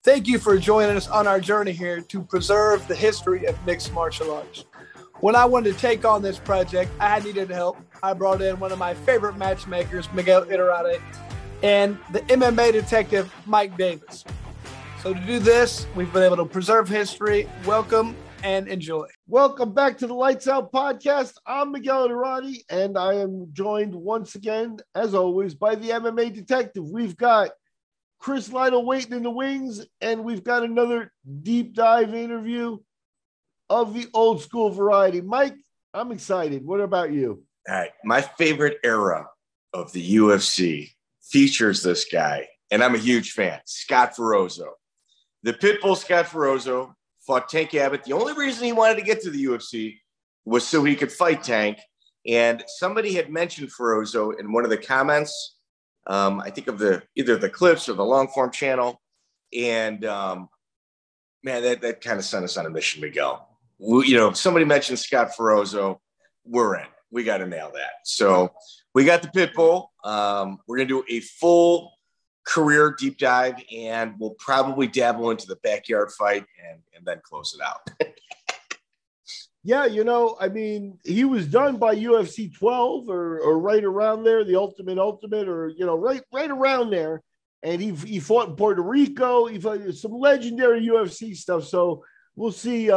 Thank you for joining us on our journey here to preserve the history of mixed martial arts. When I wanted to take on this project, I needed help. I brought in one of my favorite matchmakers, Miguel Iturrate, and the MMA detective, Mike Davis. So to do this, we've been able to preserve history. Welcome and enjoy. Welcome back to the Lights Out Podcast. I'm Miguel Iturrate, and I am joined once again, as always, by the MMA detective. We've got Chris Lytle waiting in the wings, and we've got another deep dive interview of the old school variety. Mike, I'm excited. What about you? All right. My favorite era of the UFC features this guy, and I'm a huge fan, Scott Ferozzo. The Pitbull Scott Ferozzo fought Tank Abbott. The only reason he wanted to get to the UFC was so he could fight Tank. And somebody had mentioned Ferozzo in one of the comments. I think of either the clips or the long form channel. And man, that kind of sent us on a mission, Miguel. Somebody mentioned Scott Ferozzo. We're in. We got to nail that. So we got the Pitbull. We're going to do a full career deep dive, and we'll probably dabble into the backyard fight and then close it out. Yeah, he was done by UFC 12 or right around there, the Ultimate, or, right around there. And he fought in Puerto Rico. He fought some legendary UFC stuff. So we'll see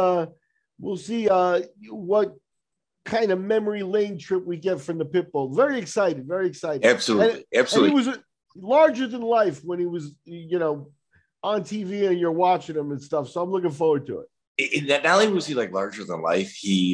what kind of memory lane trip we get from the Pitbull. Very excited, very excited. Absolutely. And he was larger than life when he was, on TV and you're watching him and stuff. So I'm looking forward to it. Not only was he like larger than life, he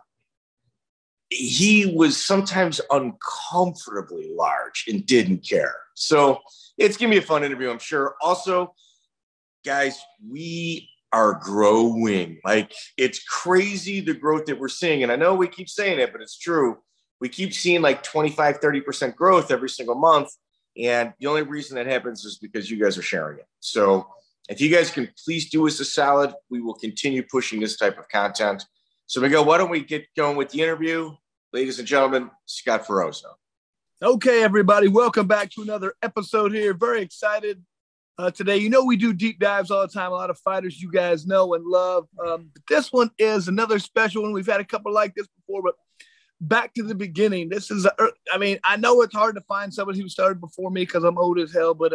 was sometimes uncomfortably large and didn't care. So it's gonna be a fun interview, I'm sure. Also, guys, we are growing. Like, it's crazy the growth that we're seeing. And I know we keep saying it, but it's true. We keep seeing like 25, 30% growth every single month. And the only reason that happens is because you guys are sharing it. So if you guys can please do us a solid, we will continue pushing this type of content. So Miguel, why don't we get going with the interview? Ladies and gentlemen, Scott Ferozzo. Okay, everybody, welcome back to another episode here. Very excited today. We do deep dives all the time. A lot of fighters you guys know and love. But this one is another special one. We've had a couple like this before, but back to the beginning. This is, I know it's hard to find somebody who started before me because I'm old as hell, but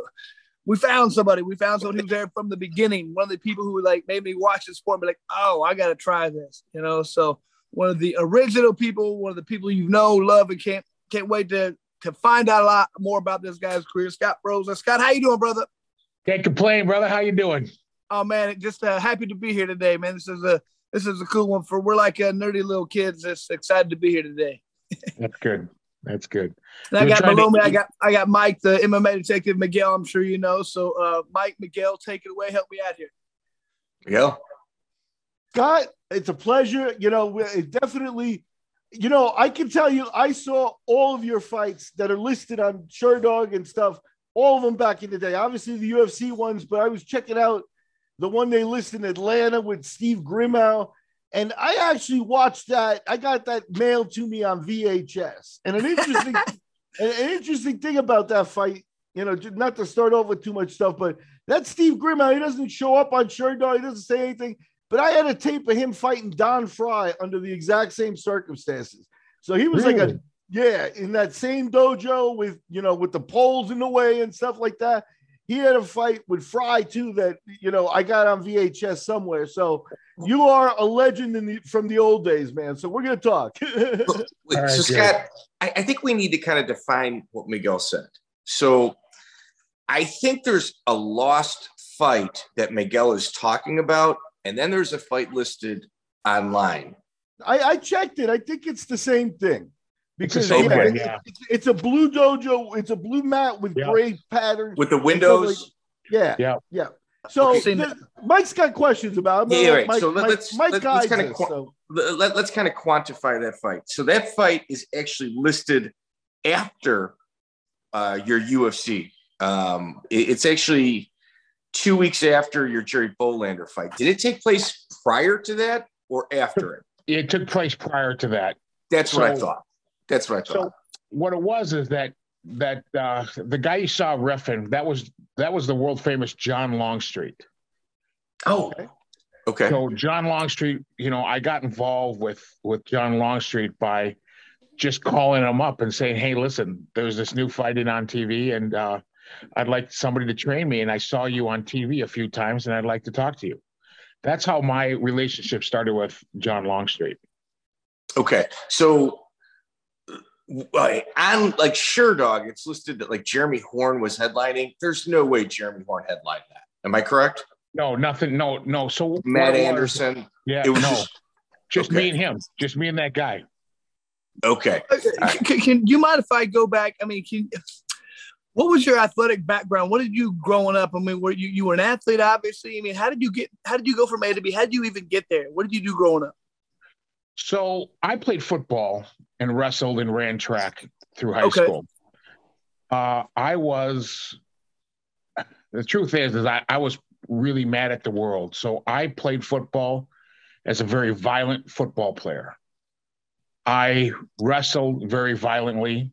we found somebody. We found somebody who was there from the beginning. One of the people who made me watch this sport and be like, oh, I got to try this, So one of the original people, one of the people love, and can't wait to find out a lot more about this guy's career, Scott Ferozzo. Scott, how you doing, brother? Can't complain, brother. How you doing? Oh man, just happy to be here today, man. This is a cool one. We're like nerdy little kids. Just excited to be here today. That's good. That's good. And I got below me, I got Mike, the MMA detective, Miguel, I'm sure you know. So Mike, Miguel, take it away. Help me out here. Miguel? Scott, it's a pleasure. It definitely, I can tell you, I saw all of your fights that are listed on Sherdog and stuff, all of them back in the day. Obviously the UFC ones, but I was checking out the one they listed in Atlanta with Steve Grimau. And I actually watched that. I got that mailed to me on VHS. And an interesting thing about that fight, not to start off with too much stuff, but that Steve Grimau, he doesn't show up on Sherdog. He doesn't say anything. But I had a tape of him fighting Don Fry under the exact same circumstances. So he was really? in that same dojo with the poles in the way and stuff like that. He had a fight with Fry too that, I got on VHS somewhere. So you are a legend from the old days, man. So we're going to talk. So Scott, I think we need to kind of define what Miguel said. So I think there's a lost fight that Miguel is talking about. And then there's a fight listed online. I checked it. I think it's the same thing. Because it's a blue dojo. It's a blue mat with gray patterns. With the windows. Yeah. So Mike's got questions about it. Right. Let's kind of quantify that fight. So that fight is actually listed after your UFC. It's actually 2 weeks after your Jerry Bolander fight. Did it take place prior to that or after it? It took place prior to that. That's what I thought. So what it was is that the guy you saw reffing, that was that was the world famous John Longstreet. Oh, okay. So John Longstreet, I got involved with John Longstreet by just calling him up and saying, "Hey, listen, there's this new fighting on TV, and I'd like somebody to train me. And I saw you on TV a few times, and I'd like to talk to you." That's how my relationship started with John Longstreet. Okay, so on like Sherdog, it's listed that like Jeremy Horn was headlining. There's no way Jeremy Horn headlined that. Am I correct? No, nothing. No. So Matt Anderson. Yeah, it was just okay. me and him. Just me and that guy. Okay. Can you mind if I go back? I mean, what was your athletic background? What did you growing up? I mean, were you were an athlete, obviously. I mean, how did you go from A to B? How did you even get there? What did you do growing up? So I played football and wrestled and ran track through high school. The truth is I was really mad at the world. So I played football as a very violent football player. I wrestled very violently.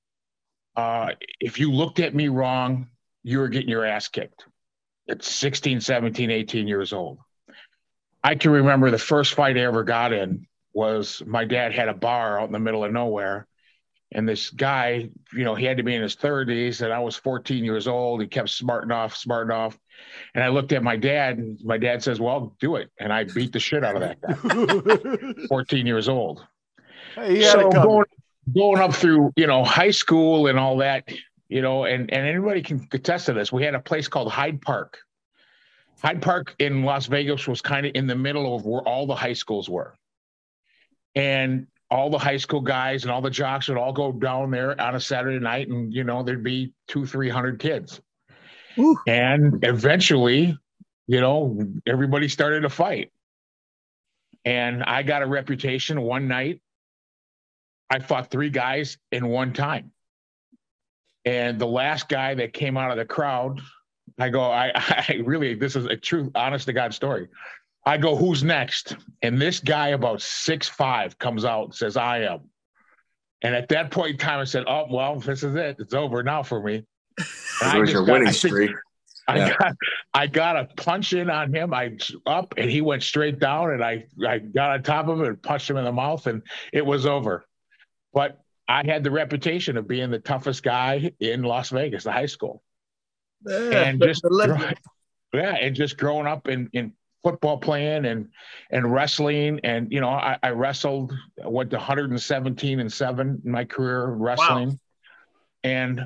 If you looked at me wrong, you were getting your ass kicked at 16, 17, 18 years old. I can remember the first fight I ever got in was my dad had a bar out in the middle of nowhere. And this guy, he had to be in his 30s, and I was 14 years old. He kept smarting off. And I looked at my dad, and my dad says, "Well, do it." And I beat the shit out of that guy, 14 years old. Hey, so going up through, high school and all that, and anybody can attest to this. We had a place called Hyde Park. Hyde Park in Las Vegas was kind of in the middle of where all the high schools were. And all the high school guys and all the jocks would all go down there on a Saturday night, and, there'd be 200-300 kids. Ooh. And eventually, everybody started to fight. And I got a reputation. One night, I fought 3 guys in one time. And the last guy that came out of the crowd, I go, I really, this is a true, honest to God story. I go, "Who's next?" And this guy about 6'5" comes out and says, "I am." And at that point in time, I said, "Oh, well, this is it. It's over now for me." It was your winning streak. I got a punch in on him. I up, and he went straight down, and I got on top of him and punched him in the mouth, and it was over. But I had the reputation of being the toughest guy in Las Vegas, the high school. And just growing up in football playing and wrestling. And, I wrestled, went to 117-7 in my career wrestling. Wow. And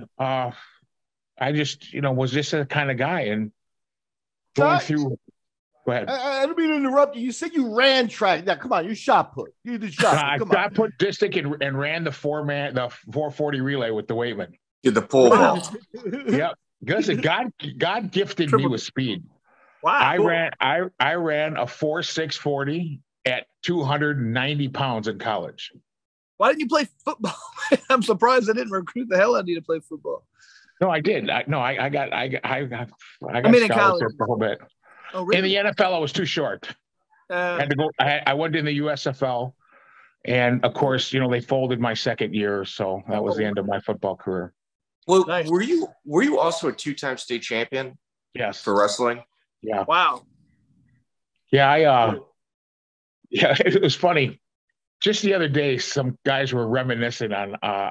I just, was just a kind of guy, and going through. Go ahead. I don't mean to interrupt you. You said you ran track. Now, come on, you shot put. You did shot put. I shot put, distic, and ran the 440 relay with the Weightman. Did the pole vault. Yep. Listen, God gifted me with speed. Wow. I ran a 4.640 at 290 pounds in college. Why didn't you play football? I'm surprised I didn't recruit the hell out of you to play football. No, I did. I got in college for a whole bit. Oh, really? In the NFL, I was too short. I had to go. I went in the USFL, and of course, they folded my second year, so that was the end of my football career. Well, nice. Were you also a 2-time state champion? Yes. For wrestling? Yeah. Wow. Yeah, it was funny. Just the other day, some guys were reminiscing on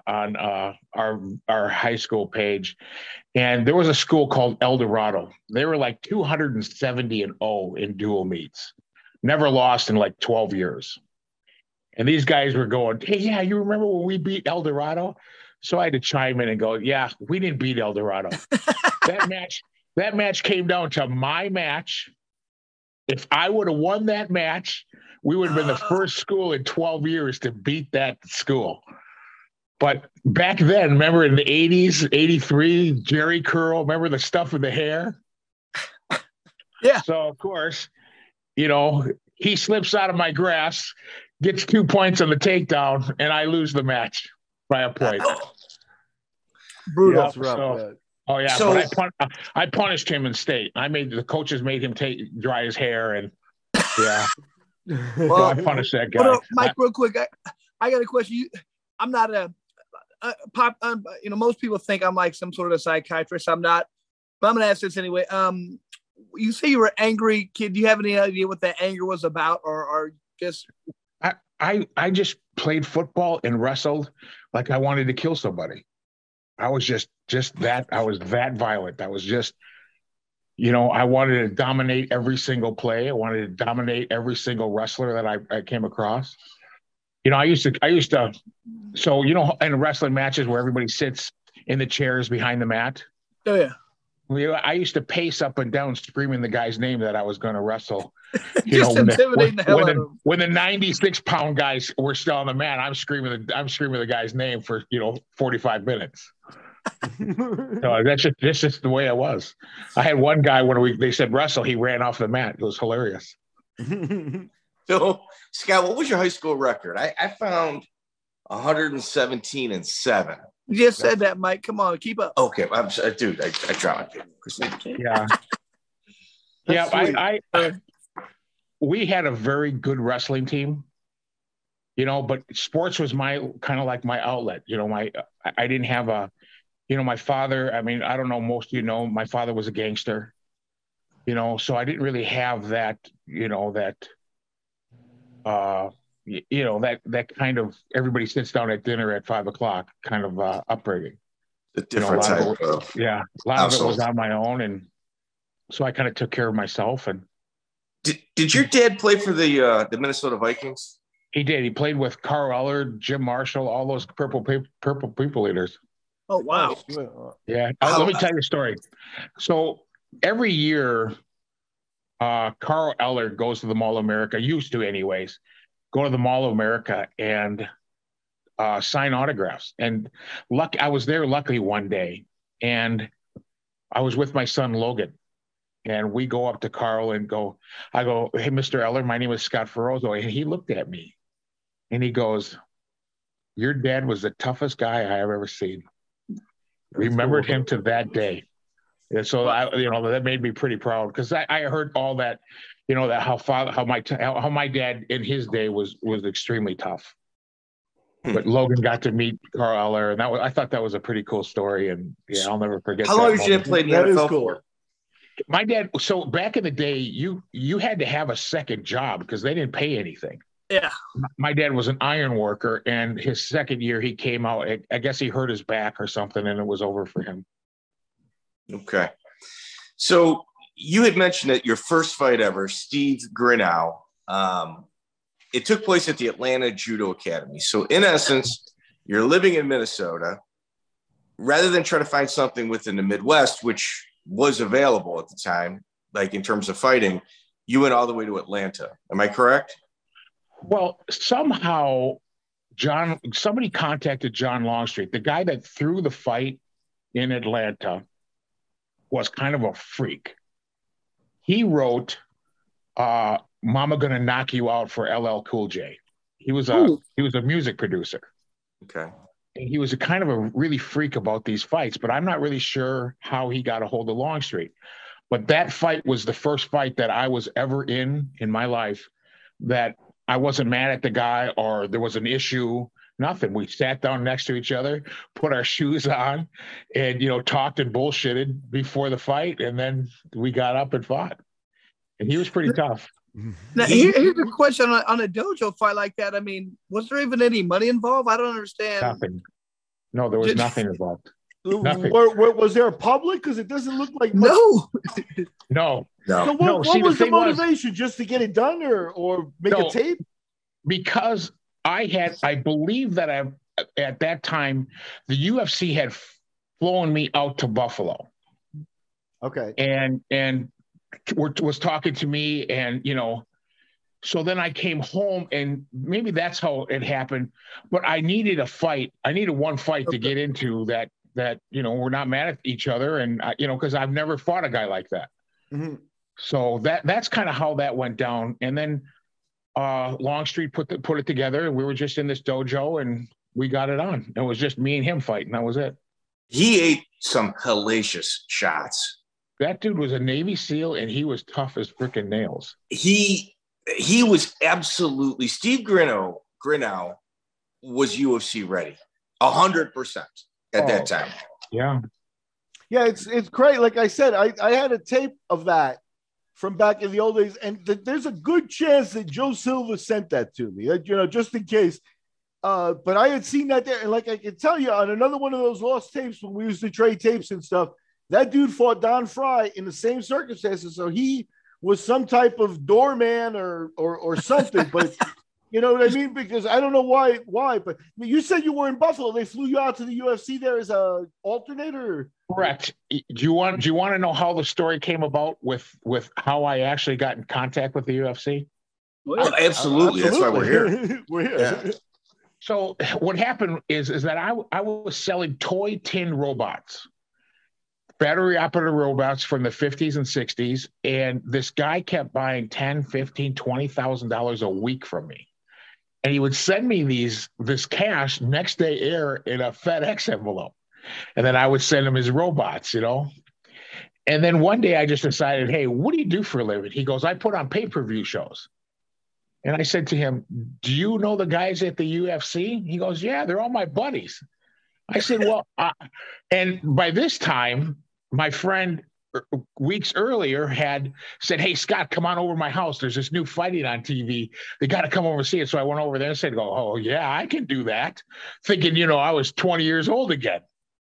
our high school page, and there was a school called El Dorado. They were like 270-0 in dual meets, never lost in like 12 years. And these guys were going, "Hey, yeah, you remember when we beat El Dorado?" So I had to chime in and go, "Yeah, we didn't beat El Dorado. That match came down to my match. If I would have won that match, we would have been the first school in 12 years to beat that school." But back then, remember in the 80s, 83, Jerry Curl, remember the stuff with the hair? Yeah. So, of course, he slips out of my grasp, gets 2 points on the takedown, and I lose the match by a point. Brutal. Yep, rough, oh, yeah. So, but I punished him in state. The coaches made him dry his hair, and yeah. Well, I punished that guy. Mike, real quick, I got a question. I'm not most people think I'm like some sort of psychiatrist. I'm not. But I'm gonna ask this anyway. You say you were angry kid. Do you have any idea what that anger was about, or just? I just played football and wrestled like I wanted to kill somebody. I was just that. I was that violent. I was just, I wanted to dominate every single play. I wanted to dominate every single wrestler that I came across. I used to. So in wrestling matches where everybody sits in the chairs behind the mat. Oh yeah. I used to pace up and down screaming the guy's name that I was going to wrestle. Just intimidating the hell out of him. When the 96-pound guys were still on the mat, I'm screaming the guy's name for 45 minutes. So that's just the way I was. I had one guy when they said wrestle, he ran off the mat. It was hilarious. So Scott, what was your high school record? I found 117-7. You just said that, Mike. Come on, keep up. Okay, I'm sorry, dude. I tried. Yeah, yeah. We had a very good wrestling team, but sports was my kind of like my outlet. I didn't have my father. I mean, I don't know. Most of my father was a gangster. So I didn't really have that. That kind of everybody sits down at dinner at 5:00 kind of upbringing. The different type of a lot of it was on my own, and so I kind of took care of myself. And did your dad play for the Minnesota Vikings? He did. He played with Carl Eller, Jim Marshall, all those purple people eaters. Oh wow! Yeah. Let me tell you a story. So every year, Carl Eller goes to the Mall of America. Used to, anyways. Go to the Mall of America and sign autographs. And I was there luckily one day, and I was with my son Logan, and we go up to Carl and I go, "Hey, Mr. Eller, my name is Scott Ferozzo," and he looked at me, and he goes, "Your dad was the toughest guy I have ever seen." Remembered him to that day. And so that made me pretty proud, because I heard all that. That how my dad in his day was extremely tough. But Logan got to meet Carl Eller, and I thought that was a pretty cool story. And I'll never forget. How long did you play in the NFL for? My dad. So back in the day, you had to have a second job because they didn't pay anything. Yeah. My dad was an iron worker, and his second year he came out. I guess he hurt his back or something, and it was over for him. Okay. So you had mentioned that your first fight ever, Steve Grinow, it took place at the Atlanta Judo Academy. So in essence, you're living in Minnesota. Rather than try to find something within the Midwest, which was available at the time, like in terms of fighting, you went all the way to Atlanta. Am I correct? Well, somehow somebody contacted John Longstreet, the guy that threw the fight in Atlanta was kind of a freak. He wrote "Mama Gonna Knock You Out" for LL Cool J. He was a music producer. Okay. And he was a kind of a really freak about these fights, but I'm not really sure how he got a hold of Longstreet. But that fight was the first fight that I was ever in my life that I wasn't mad at the guy or there was an issue. Nothing. We sat down next to each other, put our shoes on, and talked and bullshitted before the fight, and then we got up and fought. And he was pretty tough. Now, here's a question on a dojo fight like that. I mean, was there even any money involved? I don't understand. Nothing. No, there was nothing involved. Nothing. Was there a public? Because it doesn't look like much. No. So what was the motivation? Just to get it done, or make a tape? Because I believe that at that time, the UFC had flown me out to Buffalo. Okay. And was talking to me, and so then I came home, and maybe that's how it happened. But I needed a fight. I needed one fight to get into that we're not mad at each other, and because I've never fought a guy like that. Mm-hmm. So that's kind of how that went down. And then Longstreet put it together, and we were just in this dojo, and we got it on. It was just me and him fighting. That was it. He ate some hellacious shots. That dude was a Navy SEAL, and he was tough as freaking nails. He was absolutely Steve Grinow was UFC ready, 100% at that time. Yeah. Yeah, it's great. Like I said, I had a tape of that from back in the old days, and there's a good chance that Joe Silva sent that to me, just in case. But I had seen that there, and like I can tell you on another one of those lost tapes when we used to trade tapes and stuff, that dude fought Don Fry in the same circumstances. So he was some type of doorman or something. But you know what I mean? Because I don't know why. But you said you were in Buffalo. They flew you out to the UFC there as a alternator. Correct. Do you want to know how the story came about with how I actually got in contact with the UFC? Oh, absolutely. That's why we're here. We're here. Yeah. So what happened is that I was selling toy tin robots, battery operated robots from the 50s and 60s, and this guy kept buying $10,000, $15,000, $20,000 a week from me, and he would send me this cash next day air in a FedEx envelope, and then I would send him his robots, And then one day I just decided, hey, what do you do for a living? He goes, I put on pay-per-view shows. And I said to him, do you know the guys at the UFC? He goes, yeah, they're all my buddies. I said, well, and by this time, my friend weeks earlier had said, hey, Scott, come on over to my house. There's this new fighting on TV. They got to come over and see it. So I went over there and said, oh, yeah, I can do that. Thinking, I was 20 years old again.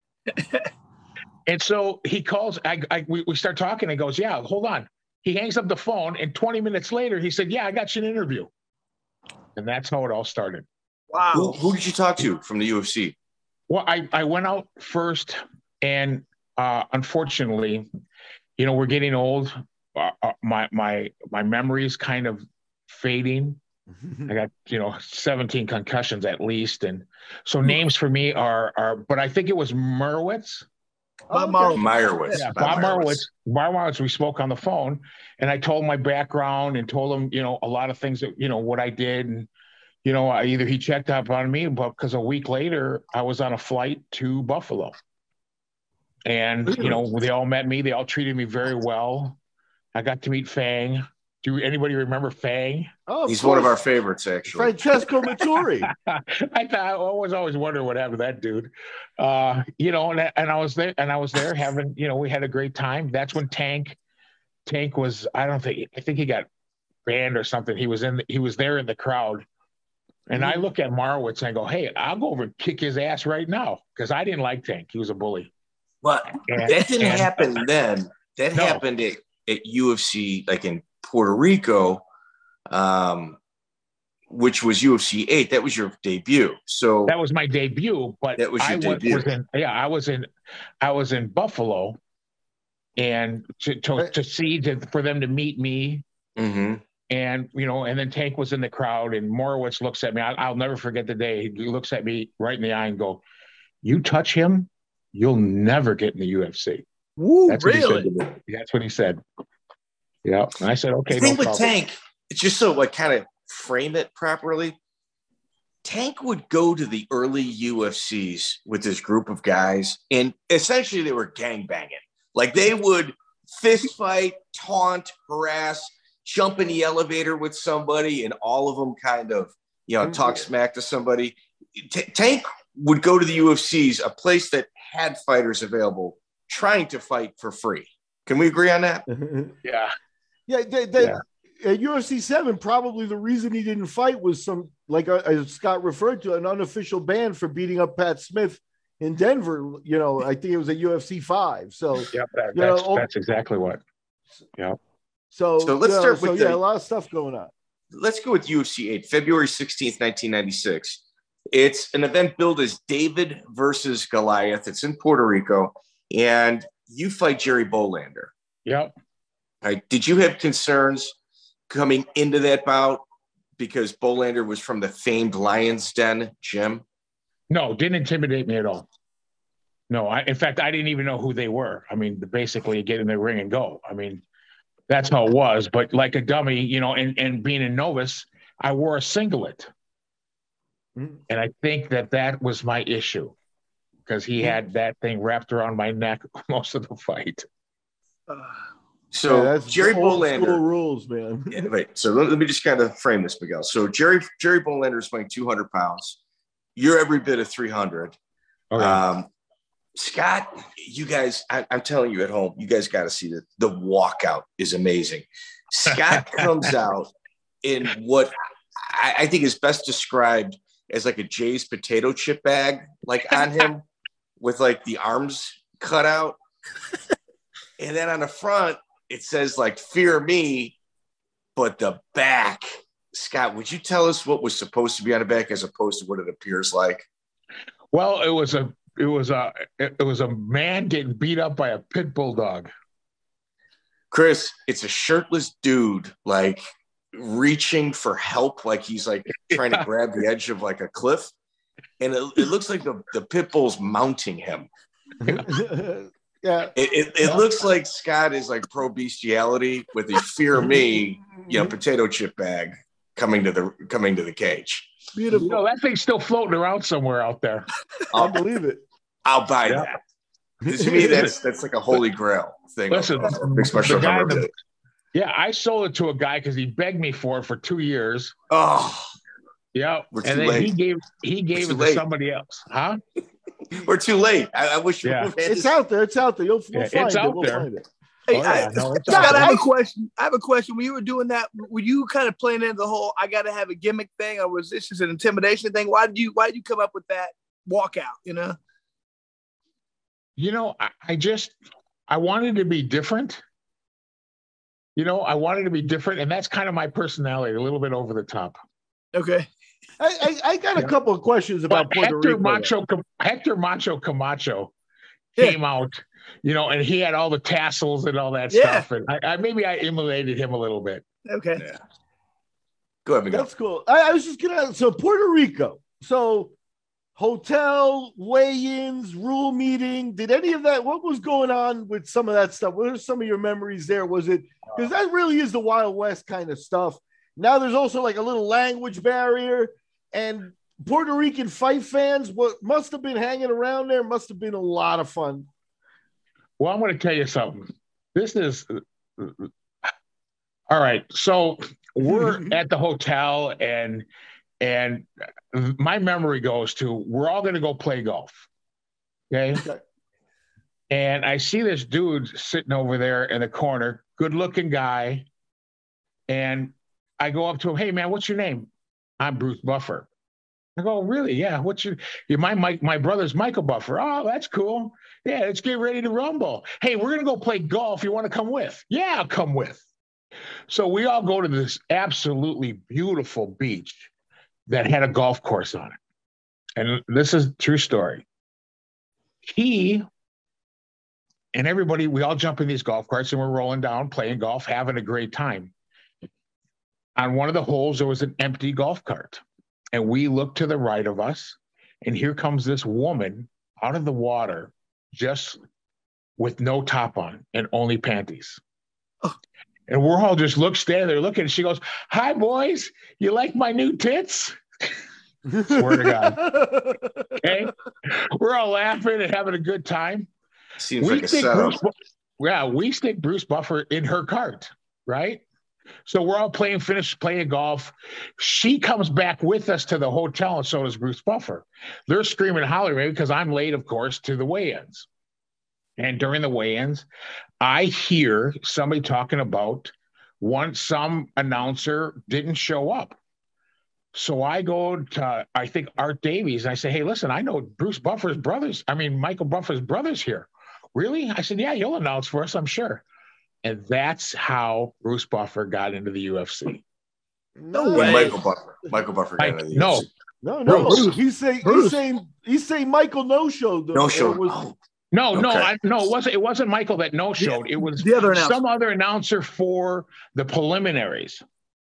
And so he calls, we start talking and goes, yeah, hold on. He hangs up the phone, and 20 minutes later, he said, yeah, I got you an interview. And that's how it all started. Wow. Who did you talk to from the UFC? Well, I went out first, and unfortunately, we're getting old. My memory's kind of fading. I got, 17 concussions at least. And so names for me are but I think it was Meyerowitz. Meyerowitz. Yeah, Bob Meyerowitz. Bob Meyerowitz, we spoke on the phone, and I told my background and told him, a lot of things that, what I did. And, either he checked up on me, but because a week later I was on a flight to Buffalo. And, they all met me. They all treated me very well. I got to meet Fang. Do anybody remember Fang? Oh, he's one of our favorites, actually. Francesco Maturi. I always wondered what happened to that dude. And I was there having, we had a great time. That's when Tank was, I think he got banned or something. He was there in the crowd. And I look at Marowitz and I go, hey, I'll go over and kick his ass right now. Because I didn't like Tank. He was a bully. Well, that didn't happen then. That happened at UFC, like in Puerto Rico, which was UFC 8. That was your debut. So that was my debut, but that was your debut. I was in Buffalo, and for them to meet me, and and then Tank was in the crowd, and Morowitz looks at me. I'll never forget the day he looks at me right in the eye and go, "You touch him, you'll never get in the UFC." Woo, That's really? That's what he said. Yeah. And I said, okay. The thing with Tank, it's just so kind of frame it properly. Tank would go to the early UFCs with this group of guys, and essentially they were gangbanging. Like they would fist fight, taunt, harass, jump in the elevator with somebody, and all of them kind of, talk smack to somebody. Tank would go to the UFCs, a place that had fighters available, trying to fight for free. Can we agree on that? Yeah. Yeah, at UFC 7, probably the reason he didn't fight was some, like as Scott referred to, an unofficial ban for beating up Pat Smith in Denver. I think it was at UFC 5. So that's exactly what. Yeah. So let's start with a lot of stuff going on. Let's go with UFC 8, February 16th, 1996. It's an event billed as David versus Goliath. It's in Puerto Rico, and you fight Jerry Bolander. Yep. All right. Did you have concerns coming into that bout because Bolander was from the famed Lion's Den gym? No, didn't intimidate me at all. No, in fact, I didn't even know who they were. I mean, basically get in the ring and go. I mean, that's how it was. But like a dummy, and being a novice, I wore a singlet. And I think that was my issue because he had that thing wrapped around my neck most of the fight. So that's Jerry Bolander rules, man. Yeah, right. So let me just kind of frame this, Miguel. So Jerry Bolander is weighing 200 pounds. You're every bit of 300. Okay. Scott, you guys, I'm telling you at home, you guys got to see that. The walkout is amazing. Scott comes out in what I think is best described as like a Jay's potato chip bag, like on him with like the arms cut out. And then on the front, it says like "Fear Me," but the back, Scott, would you tell us what was supposed to be on the back as opposed to what it appears like? Well, it was a man getting beat up by a pit bull dog. Chris, it's a shirtless dude like reaching for help, like he's like trying to grab the edge of like a cliff, and it looks like the pit bull's mounting him. Yeah, it looks like Scott is like pro bestiality with a "Fear Me," potato chip bag coming to the cage. Beautiful. That thing's still floating around somewhere out there. I'll believe it. I'll buy that. To me, that's like a holy grail thing. Listen, big special number. Yeah, I sold it to a guy because he begged me for it for 2 years. Oh, yeah, and then late. he gave it to somebody else, huh? We're too late. I wish. Yeah. It's out there. It's out there. You'll find it's it. out We'll there. find it. Hey, Scott, I have a question. I have a question. When you were doing that, were you kind of playing into the whole "I got to have a gimmick" thing, or was this just an intimidation thing? Why did you come up with that walkout? I wanted to be different. I wanted to be different, and that's kind of my personality, a little bit over the top. Okay. I got a couple of questions about Puerto Rico. Hector Macho Camacho came out, and he had all the tassels and all that stuff, and I emulated him a little bit. Okay. Yeah. Go ahead, Miguel. That's cool. I was just gonna. So Puerto Rico. So hotel weigh-ins, rule meeting. Did any of that? What was going on with some of that stuff? What are some of your memories there? Was it because that really is the Wild West kind of stuff? Now there's also like a little language barrier, and Puerto Rican fight fans. What must have been hanging around there must have been a lot of fun. Well, I'm going to tell you something. This is all right. So we're at the hotel, and my memory goes to we're all going to go play golf. Okay. And I see this dude sitting over there in the corner, good looking guy. And I go up to him, "Hey man, what's your name?" "I'm Bruce Buffer." I go, "Really? Yeah. My brother's Michael Buffer." "Oh, that's cool. Yeah, let's get ready to rumble. Hey, we're going to go play golf. You want to come with?" "Yeah, I'll come with." So we all go to this absolutely beautiful beach that had a golf course on it. And this is a true story. He and everybody, we all jump in these golf carts and we're rolling down, playing golf, having a great time. On one of the holes, there was an empty golf cart. And we look to the right of us, and here comes this woman out of the water, just with no top on and only panties. Oh. And we're all just standing there looking, and she goes, "Hi, boys. You like my new tits?" Swear to God. Okay? We're all laughing and having a good time. Seems like a setup. We stick Bruce Buffer in her cart, right? So we're all finished playing golf. She comes back with us to the hotel, and so does Bruce Buffer. They're screaming and hollering because I'm late, of course, to the weigh-ins. And during the weigh-ins, I hear somebody talking about some announcer didn't show up. So I go to, I think, Art Davies, and I say, "Hey, listen, I know Michael Buffer's brother's here." "Really?" I said, "Yeah, he'll announce for us, I'm sure." And that's how Bruce Buffer got into the UFC. No way. Michael Buffer got into the UFC. No. Bruce. He's saying Michael no-showed. No-showed. It wasn't Michael that no-showed. It was the other announcer. Some other announcer for the preliminaries.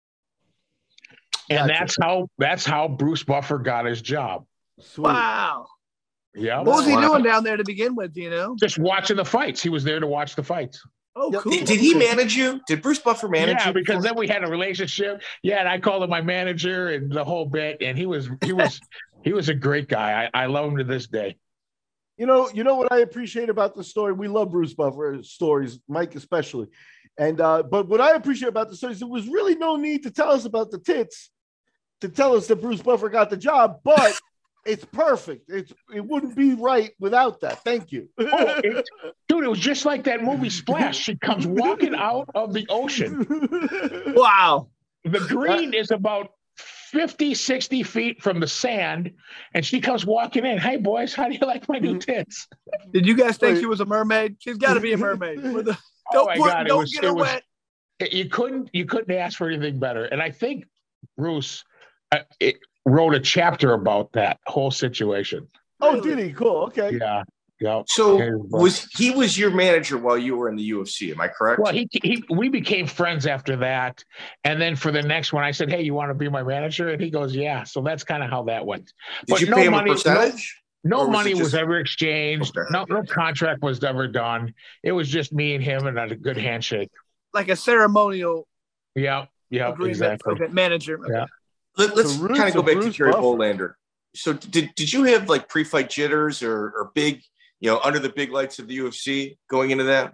And that's how Bruce Buffer got his job. Sweet. Wow. Yeah. What was he doing down there to begin with? Just watching the fights. He was there to watch the fights. Oh, cool. Did he manage you? Did Bruce Buffer manage you? Yeah, because then we had a relationship. Yeah, and I called him my manager and the whole bit. And he was a great guy. I love him to this day. You know what I appreciate about the story? We love Bruce Buffer stories, Mike especially. And but what I appreciate about the stories, there was really no need to tell us about the tits to tell us that Bruce Buffer got the job. But It's perfect. It wouldn't be right without that. Thank you. Dude, it was just like that movie Splash. She comes walking out of the ocean. Wow. The green is about 50, 60 feet from the sand, and she comes walking in. Hey, boys, how do you like my new tits? Did you guys think she was a mermaid? She's got to be a mermaid. Don't get her wet. You couldn't ask for anything better. And I think Bruce wrote a chapter about that whole situation. Oh, did he? Cool. Okay. Yeah. Yeah. So was your manager while you were in the UFC? Am I correct? Well, we became friends after that, and then for the next one, I said, "Hey, you want to be my manager?" And he goes, "Yeah." So that's kind of how that went. Did you pay him a percentage? No money was ever exchanged. Okay. No contract was ever done. It was just me and him, and a good handshake, like a ceremonial. Yeah. Exactly. Okay, manager. Okay. Yeah. Let's kind of go back to Jerry Bohlander. So did you have like pre-fight jitters or big? Under the big lights of the UFC going into that?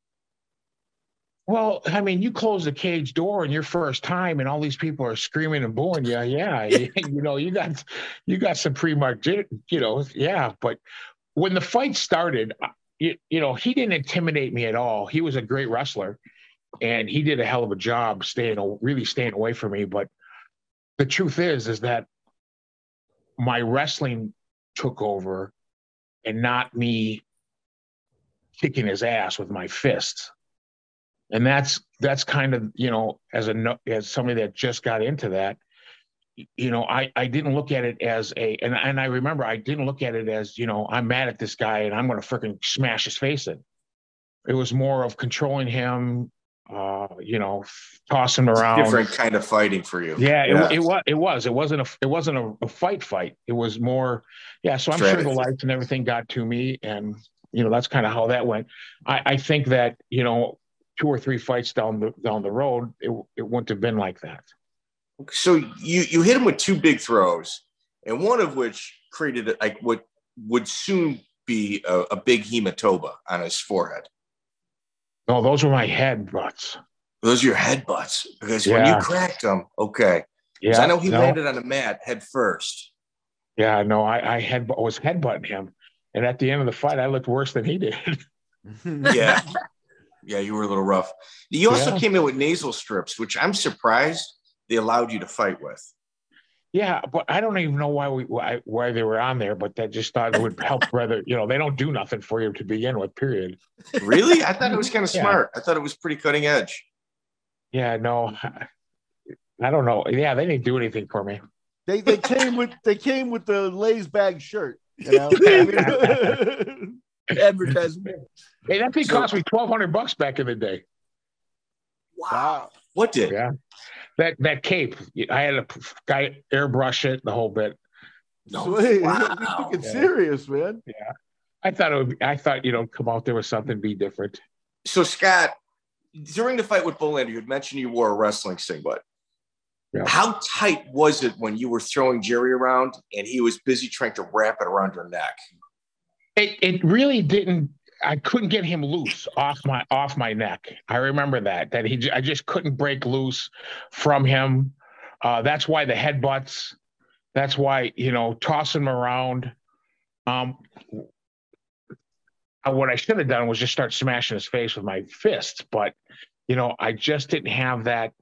Well, I mean, you close the cage door in your first time and all these people are screaming and booing you. Yeah. you got some pre-mark, yeah. But when the fight started, he didn't intimidate me at all. He was a great wrestler and he did a hell of a job staying away from me. But the truth is that my wrestling took over and not me kicking his ass with my fists. And that's kind of, as somebody that just got into that, I didn't look at it as and I remember I didn't look at it as, I'm mad at this guy and I'm going to freaking smash his face in. It was more of controlling him, tossing him around. Different kind of fighting for you. Yeah. It was. It wasn't a fight. It was more, yeah. So I'm sure the lights and everything got to me, and that's kind of how that went. I think that 2 or 3 fights down the road, it wouldn't have been like that. So you hit him with 2 big throws, and one of which created like what would soon be a big hematoma on his forehead. No, those were my headbutts. Those are your headbutts, because when you cracked them, okay. Yeah, I know he landed on the mat head first. Yeah, no, I was headbutting him, and at the end of the fight, I looked worse than he did. Yeah, you were a little rough. You also came in with nasal strips, which I'm surprised they allowed you to fight with. Yeah, but I don't even know why they were on there, but that just thought it would help. Rather, they don't do nothing for you to begin with. Period. Really? I thought it was kind of smart. I thought it was pretty cutting edge. Yeah, no, I don't know. Yeah, they didn't do anything for me. They came with the Lay's bag shirt. Advertisement. Hey, that thing cost me $1,200 back in the day. Wow. What did? Yeah. That cape, I had a guy airbrush it the whole bit. No, wow. You're serious, man. Yeah, I thought come out there with something be different. So Scott, during the fight with Bohlander, you had mentioned you wore a wrestling singlet. Yeah. How tight was it when you were throwing Jerry around and he was busy trying to wrap it around your neck? It really didn't. I couldn't get him loose off my neck. I remember that I just couldn't break loose from him. That's why the headbutts. That's why tossing him around. What I should have done was just start smashing his face with my fists, but I just didn't have that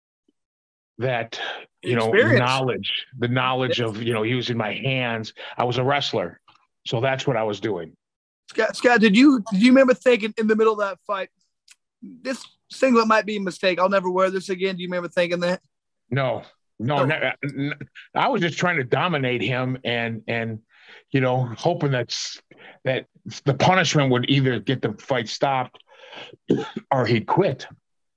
knowledge. The knowledge of using my hands. I was a wrestler, so that's what I was doing. Scott, did you remember thinking in the middle of that fight, this singlet might be a mistake, I'll never wear this again? Do you remember thinking that? No. I was just trying to dominate him and hoping that the punishment would either get the fight stopped or he'd quit.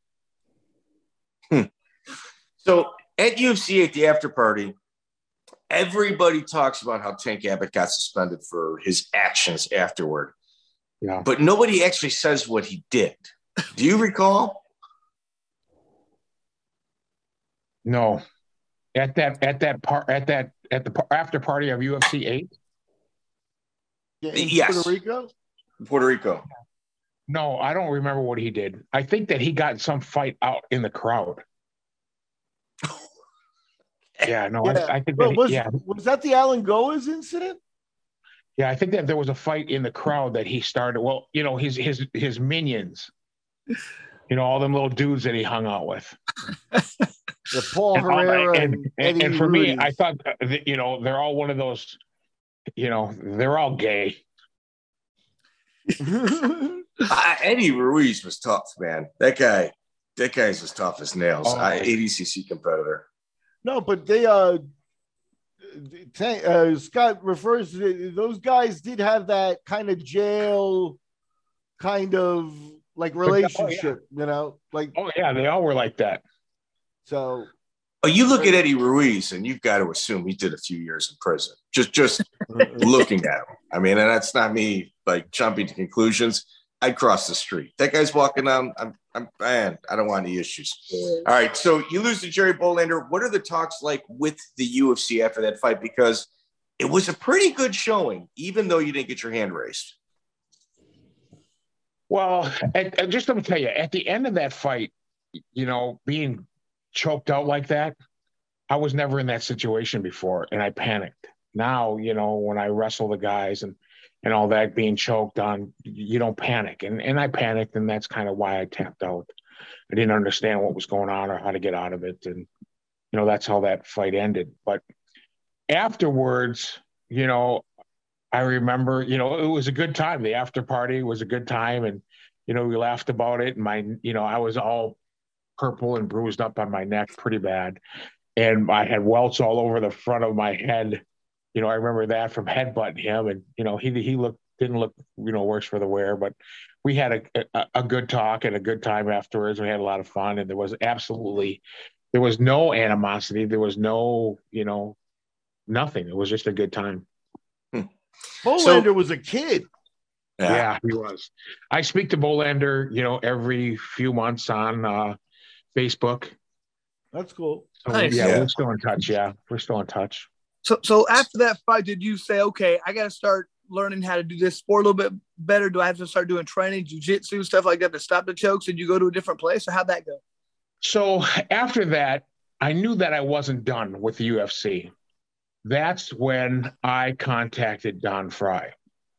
So at UFC, at the after party, everybody talks about how Tank Abbott got suspended for his actions afterward. Yeah. But nobody actually says what he did. Do you recall? No. At the after party of UFC 8? Yes. Puerto Rico. No, I don't remember what he did. I think that he got in some fight out in the crowd. Yeah, no, Yeah. I think Well, that, was that the Alan Goers incident? yeah, I think that there was a fight in the crowd that he started. Well, his minions, all them little dudes that he hung out with. The Paul Herrera and Eddie for me, I Ruiz. thought, they're all one of those, they're all gay. Eddie Ruiz was tough, man. That guy's as tough as nails. ADCC competitor. No, but they Scott refers to those guys did have that kind of jail kind of like relationship, like they all were like that. So you look at Eddie Ruiz and you've got to assume he did a few years in prison. Just looking at him. I mean, and that's not me like jumping to conclusions. I'd cross the street. That guy's walking down. Man, I don't want any issues. All right. So you lose to Jerry Bohlander. What are the talks like with the UFC after that fight? Because it was a pretty good showing, even though you didn't get your hand raised. Well, just let me tell you, at the end of that fight, being choked out like that, I was never in that situation before, and I panicked. Now, when I wrestle the guys and all that, being choked on, you don't panic. And I panicked, and that's kind of why I tapped out. I didn't understand what was going on or how to get out of it. And, that's how that fight ended. But afterwards, I remember, it was a good time. The after party was a good time. And, we laughed about it. And I was all purple and bruised up on my neck pretty bad. And I had welts all over the front of my head. I remember that from headbutting him, and he didn't look worse for the wear. But we had a good talk and a good time afterwards. We had a lot of fun, and there was no animosity. There was no nothing. It was just a good time. Bohlander was a kid. Yeah, he was. I speak to Bohlander, every few months on Facebook. That's cool. So, nice. Yeah, we're still in touch. Yeah, we're still in touch. So after that fight, did you say, okay, I got to start learning how to do this sport a little bit better? Do I have to start doing training, jiu-jitsu, stuff like that to stop the chokes? Did you go to a different place, or how'd that go? So after that, I knew that I wasn't done with the UFC. That's when I contacted Don Frye.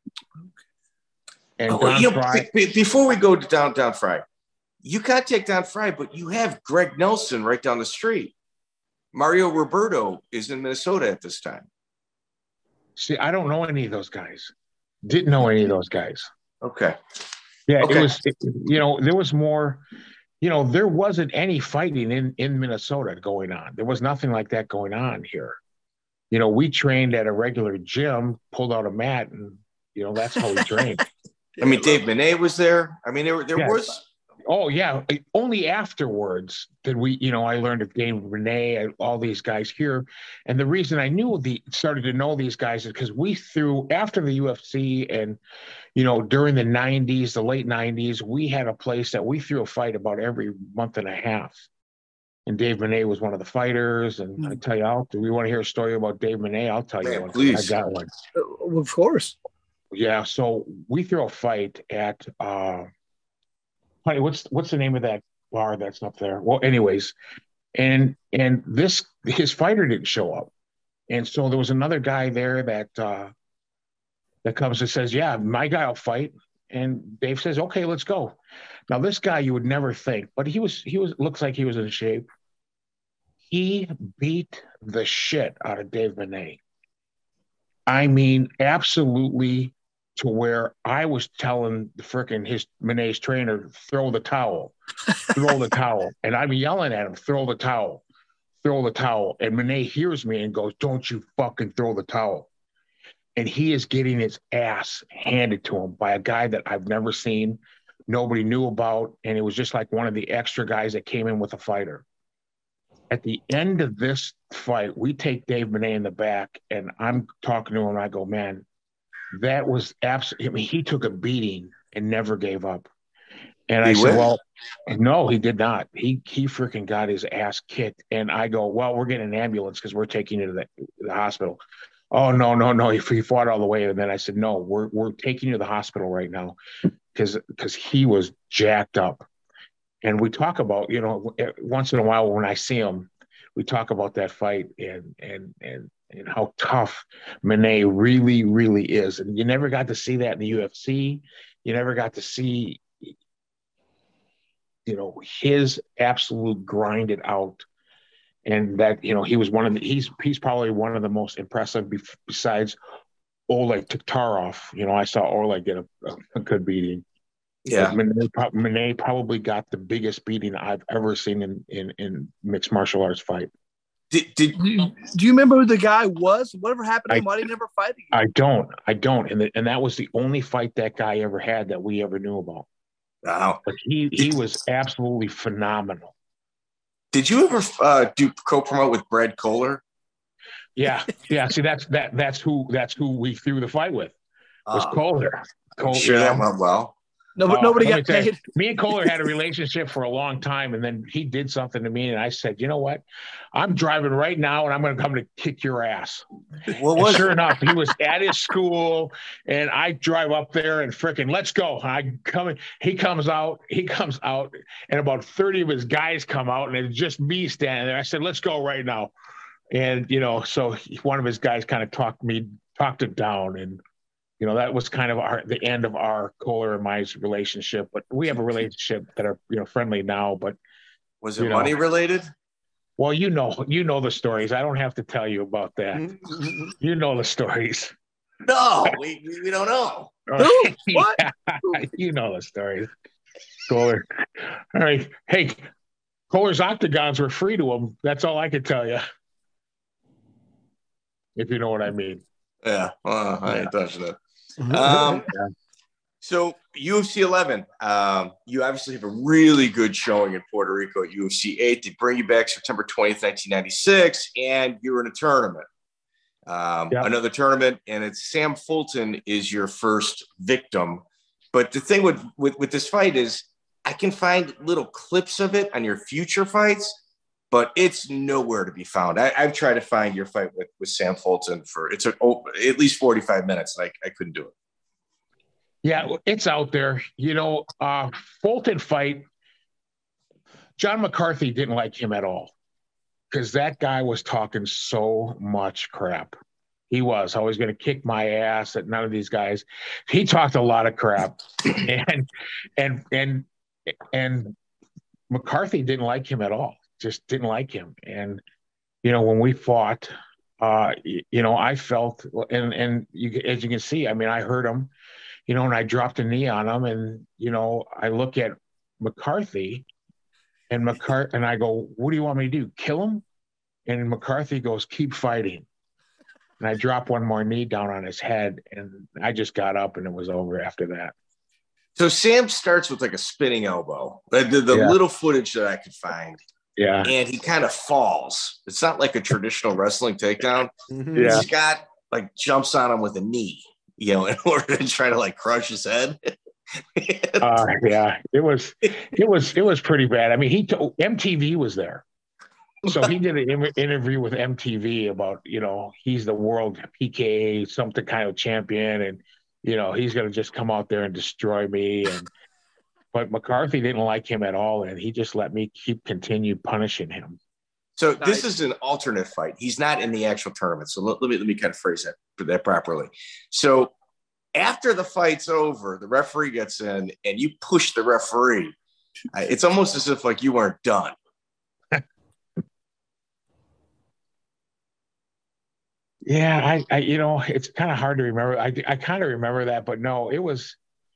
And Fry, before we go to Don Frye, you contact Don Frye, but you have Greg Nelson right down the street. Mario Roberto is in Minnesota at this time. See, I don't know any of those guys. Didn't know any of those guys. Okay. Yeah, okay. There was more, there wasn't any fighting in Minnesota going on. There was nothing like that going on here. We trained at a regular gym, pulled out a mat, and, that's how we trained. I mean, Dave Manet was there. I mean, there was. Oh, yeah. Only afterwards did we, I learned of Dave Manet, all these guys here. And the reason I started to know these guys is because after the UFC and, during the 90s, the late 90s, we had a place that we threw a fight about every month and a half. And Dave Manet was one of the fighters. And I tell you, do we want to hear a story about Dave Manet? I'll tell you one. Please. I got one. Of course. Yeah. So we threw a fight at, what's the name of that bar that's up there? Well, anyways, and his fighter didn't show up. And so there was another guy there that comes and says, yeah, my guy will fight. And Dave says, okay, let's go. Now, this guy you would never think, but he looks like he was in shape. He beat the shit out of Dave Manet. I mean, absolutely, to where I was telling Manet's trainer, throw the towel. And I'm yelling at him, throw the towel. And Manet hears me and goes, don't you fucking throw the towel. And he is getting his ass handed to him by a guy that I've never seen, nobody knew about. And it was just like one of the extra guys that came in with a fighter. At the end of this fight, we take Dave Manet in the back, and I'm talking to him, and I go, man, that was absolutely, I mean, he took a beating and never gave up. And I said, well, no, he did not. He freaking got his ass kicked. And I go, well, we're getting an ambulance because we're taking you to the hospital. Oh, no. He fought all the way. And then I said, no, we're taking you to the hospital right now because he was jacked up. And we talk about, once in a while when I see him, we talk about that fight and how tough Mane really, really is. And you never got to see that in the UFC. You never got to see, his absolute grind it out. And that, he was he's probably one of the most impressive besides Oleg Taktarov. I saw Oleg get a good beating. Yeah. Mane probably got the biggest beating I've ever seen in mixed martial arts fight. Do you remember who the guy was? Whatever happened to him? Why did he never fight again? I don't. And that was the only fight that guy ever had that we ever knew about. Wow. But he was absolutely phenomenal. Did you ever do co-promote with Brad Kohler? Yeah. See, that's who we threw the fight with. Was Kohler. I'm sure that went well. No, but nobody got paid. Me and Kohler had a relationship for a long time, and then he did something to me, and I said, "You know what? I'm driving right now, and I'm going to come to kick your ass." Sure enough, he was at his school, and I drive up there and fricking, let's go. He comes out, and about 30 of his guys come out, and it's just me standing there. I said, "Let's go right now," and so one of his guys kind of talked it down, and. That was kind of the end of our Kohler and my relationship, but we have a relationship that are, friendly now, but. Was it money related? Well, you know the stories. I don't have to tell you about that. You know the stories. No, we don't know. What? You know the stories. Kohler. All right. Hey, Kohler's octagons were free to him. That's all I can tell you. If you know what I mean. Yeah. I ain't touching it. So UFC 11, you obviously have a really good showing in Puerto Rico at UFC 8. They bring you back September 20th, 1996, and you're in a tournament. Another tournament, and it's Sam Fulton is your first victim. But the thing with this fight is I can find little clips of it on your future fights, but it's nowhere to be found. I've tried to find your fight with Sam Fulton it took at least 45 minutes, and I couldn't do it. Yeah, it's out there. Fulton fight, John McCarthy didn't like him at all because that guy was talking so much crap. He was always going to kick my ass at none of these guys. He talked a lot of crap, and McCarthy didn't like him at all. Just didn't like him. And, when we fought, I felt, and as you can see, I heard him, and I dropped a knee on him, and, I look at McCarthy and I go, what do you want me to do? Kill him? And McCarthy goes, keep fighting. And I dropped one more knee down on his head, and I just got up, and it was over after that. So Sam starts with like a spinning elbow, the little footage that I could find. Yeah. And he kind of falls. It's not like a traditional wrestling takedown. Yeah. Scott jumps on him with a knee, in order to try to crush his head. Yeah, it was pretty bad. MTV was there. So he did an interview with MTV about, he's the world PKA something kind of champion, and, he's going to just come out there and destroy me. But McCarthy didn't like him at all, and he just let me continue punishing him. So this is an alternate fight. He's not in the actual tournament. So let me kind of phrase that properly. So after the fight's over, the referee gets in, and you push the referee. It's almost as if you weren't done. Yeah, I it's kind of hard to remember. I kind of remember that, but no, it was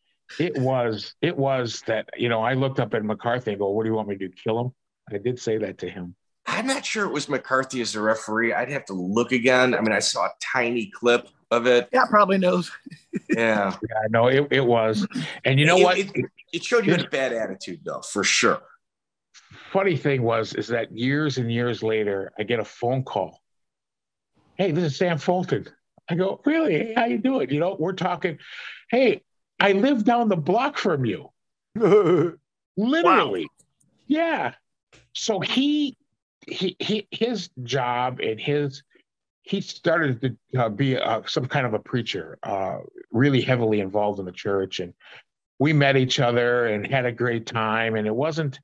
that, I looked up at McCarthy and go, what do you want me to do? Kill him? I did say that to him. I'm not sure it was McCarthy as the referee. I'd have to look again. I saw a tiny clip of it. Yeah, probably knows. Yeah. Yeah, no, it was. And you know what? It showed you a bad attitude, though, for sure. Funny thing is that years and years later, I get a phone call. Hey, this is Sam Fulton. I go, really? Hey, how you doing? We're talking. Hey, I live down the block from you. Literally. Wow. Yeah. So his job and he started to be some kind of a preacher, really heavily involved in the church. And we met each other and had a great time. And it wasn't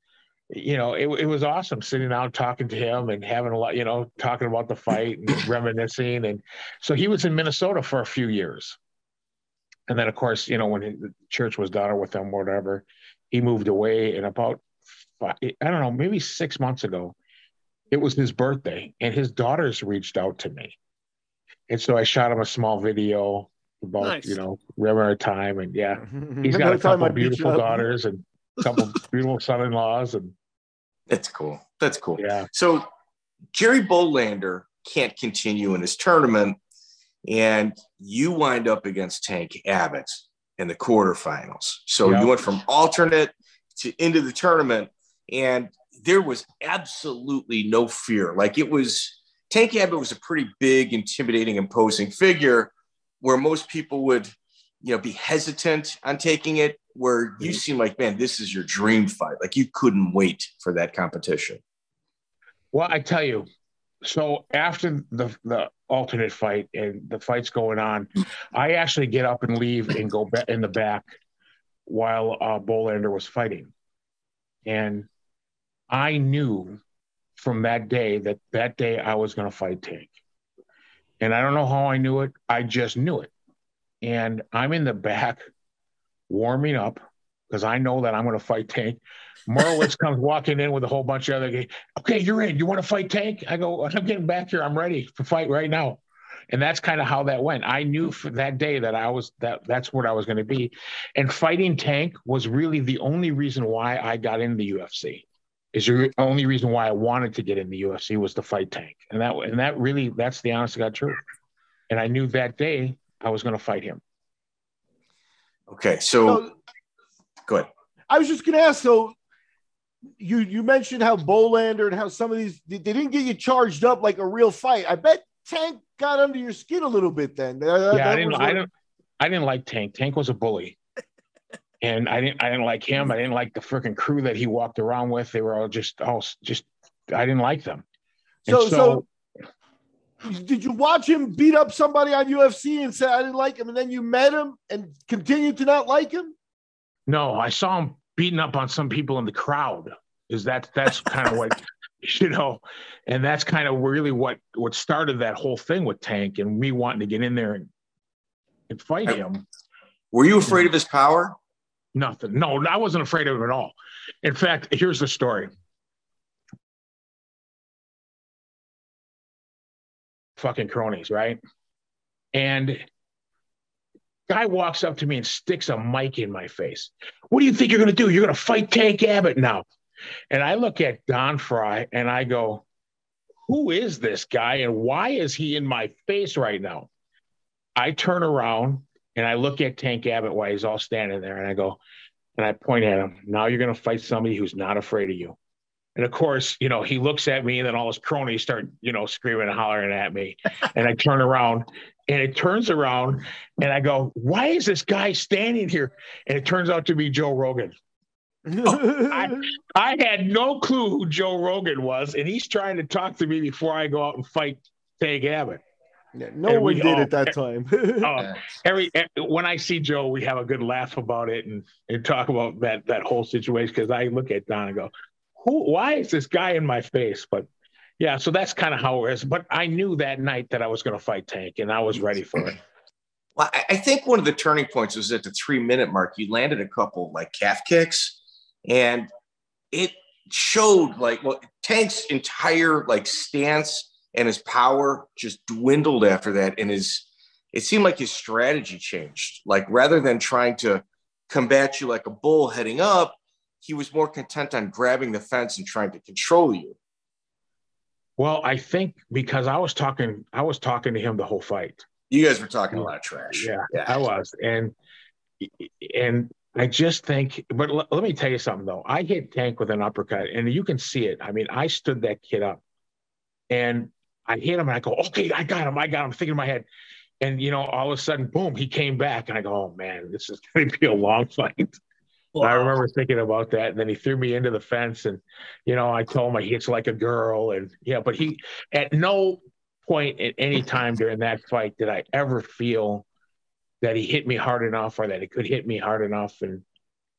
it was awesome sitting down talking to him and having a lot, talking about the fight and reminiscing. And so he was in Minnesota for a few years. And then, of course, when the church was done with him, whatever, he moved away. And about, I don't know, maybe 6 months ago, it was his birthday, and his daughters reached out to me. And so I shot him a small video about, Nice. remember our time. And he's got a couple beautiful daughters and a couple beautiful son-in-laws. And that's cool. That's cool. Yeah. So Jerry Bolander can't continue in his tournament, and you wind up against Tank Abbott in the quarterfinals. So you went from alternate to into the tournament, and there was absolutely no fear. Like, Tank Abbott was a pretty big, intimidating, imposing figure where most people would, be hesitant on taking it, where you seem like, man, this is your dream fight. Like, you couldn't wait for that competition. Well, I tell you, so after the alternate fight and the fight's going on, I actually get up and leave and go back in the back while Bolander was fighting. And I knew from that day I was going to fight Tank. And I don't know how I knew it. I just knew it. And I'm in the back warming up because I know that I'm going to fight Tank. Morowitz comes walking in with a whole bunch of other guys. Okay, you're in. You want to fight Tank? I go, I'm getting back here. I'm ready to fight right now. And that's kind of how that went. I knew for that day that that's what I was going to be. And fighting Tank was really the only reason why I got in the UFC. Is the only reason why I wanted to get in the UFC was to fight Tank. And that's the honest to God truth. And I knew that day I was going to fight him. Okay, so go ahead. I was just going to ask, so you mentioned how Bolander and how some of these, they didn't get you charged up like a real fight. I bet Tank got under your skin a little bit then. I didn't like Tank. Tank was a bully. And I didn't like him. I didn't like the freaking crew that he walked around with. They were all just I didn't like them. So did you watch him beat up somebody on UFC and say, I didn't like him, and then you met him and continued to not like him? No, I saw him beating up on some people in the crowd. That's kind of what, and that's kind of really what started that whole thing with Tank and me wanting to get in there and fight him. Were you afraid of his power? Nothing. No, I wasn't afraid of him at all. In fact, here's the story. Fucking cronies, right? And guy walks up to me and sticks a mic in my face. What do you think you're going to do? You're going to fight Tank Abbott now. And I look at Don Fry and I go, who is this guy and why is he in my face right now? I turn around and I look at Tank Abbott while he's all standing there, and I go, and I point at him. Now you're going to fight somebody who's not afraid of you. And of course, he looks at me, and then all his cronies start, screaming and hollering at me. And I turn around, and it turns around, and I go, why is this guy standing here? And it turns out to be Joe Rogan. I had no clue who Joe Rogan was, and he's trying to talk to me before I go out and fight Tank Abbott. Yeah, no one did at that time. When I see Joe, we have a good laugh about it and talk about that whole situation, because I look at Don and go, why is this guy in my face? But yeah, so that's kind of how it is. But I knew that night that I was going to fight Tank, and I was ready for it. Well, I think one of the turning points was at the 3-minute mark. You landed a couple like calf kicks, and it showed Tank's entire stance and his power just dwindled after that. And it seemed like his strategy changed. Like, rather than trying to combat you like a bull heading up, he was more content on grabbing the fence and trying to control you. Well, I think because I was talking to him the whole fight. You guys were talking a lot of trash. Yeah. I was. And I just think, but let me tell you something though. I hit Tank with an uppercut, and you can see it. I mean, I stood that kid up, and I hit him, and I go, okay, I got him. Thinking in my head. And, all of a sudden, boom, he came back. And I go, oh, man, this is going to be a long fight. Wow. I remember thinking about that. And then he threw me into the fence. And, I told him he hits like a girl. And, but he, at no point at any time during that fight did I ever feel that he hit me hard enough or that he could hit me hard enough. And,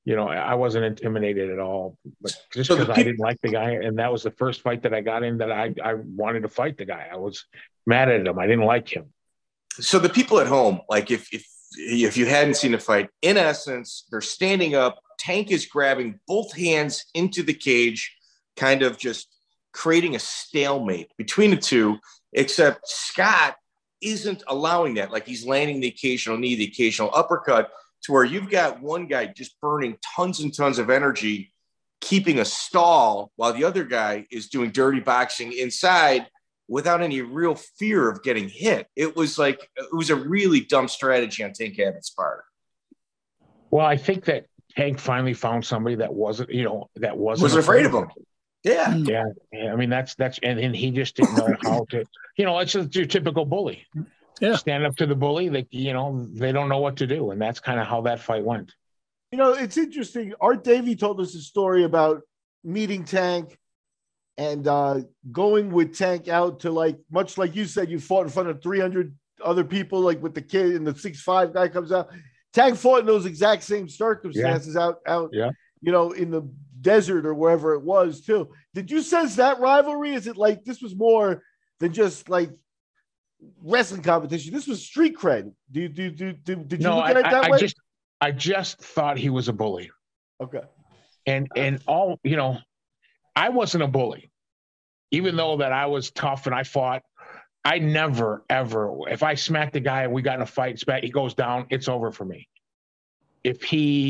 I wasn't intimidated at all, but just So because I didn't like the guy, and that was the first fight that I got in that I wanted to fight the guy. I was mad at him. I didn't like him. So the people at home, like if you hadn't seen the fight, in essence, they're standing up. Tank is grabbing both hands into the cage, kind of just creating a stalemate between the two, except Scott isn't allowing that. Like, he's landing the occasional knee, the occasional uppercut, to where you've got one guy just burning tons and tons of energy, keeping a stall, while the other guy is doing dirty boxing inside without any real fear of getting hit. It was a really dumb strategy on Tank Abbott's part. Well, I think that Tank finally found somebody that wasn't afraid of him. Yeah. Yeah. I mean, that's and he just didn't know how to, it's just your typical bully. Yeah. Stand up to the bully. They don't know what to do. And that's kind of how that fight went. It's interesting. Art Davey told us a story about meeting Tank and going with Tank out to, much like you said, you fought in front of 300 other people, like with the kid and the 6'5" guy comes out. Tank fought in those exact same circumstances out, in the desert or wherever it was too. Did you sense that rivalry? Is it like this was more than just like wrestling competition? This was street cred. Did you look at it that way? I just thought he was a bully. Okay. And all, I wasn't a bully, even though that I was tough and I fought. I never, ever, if I smacked a guy and we got in a fight, he goes down, it's over for me. If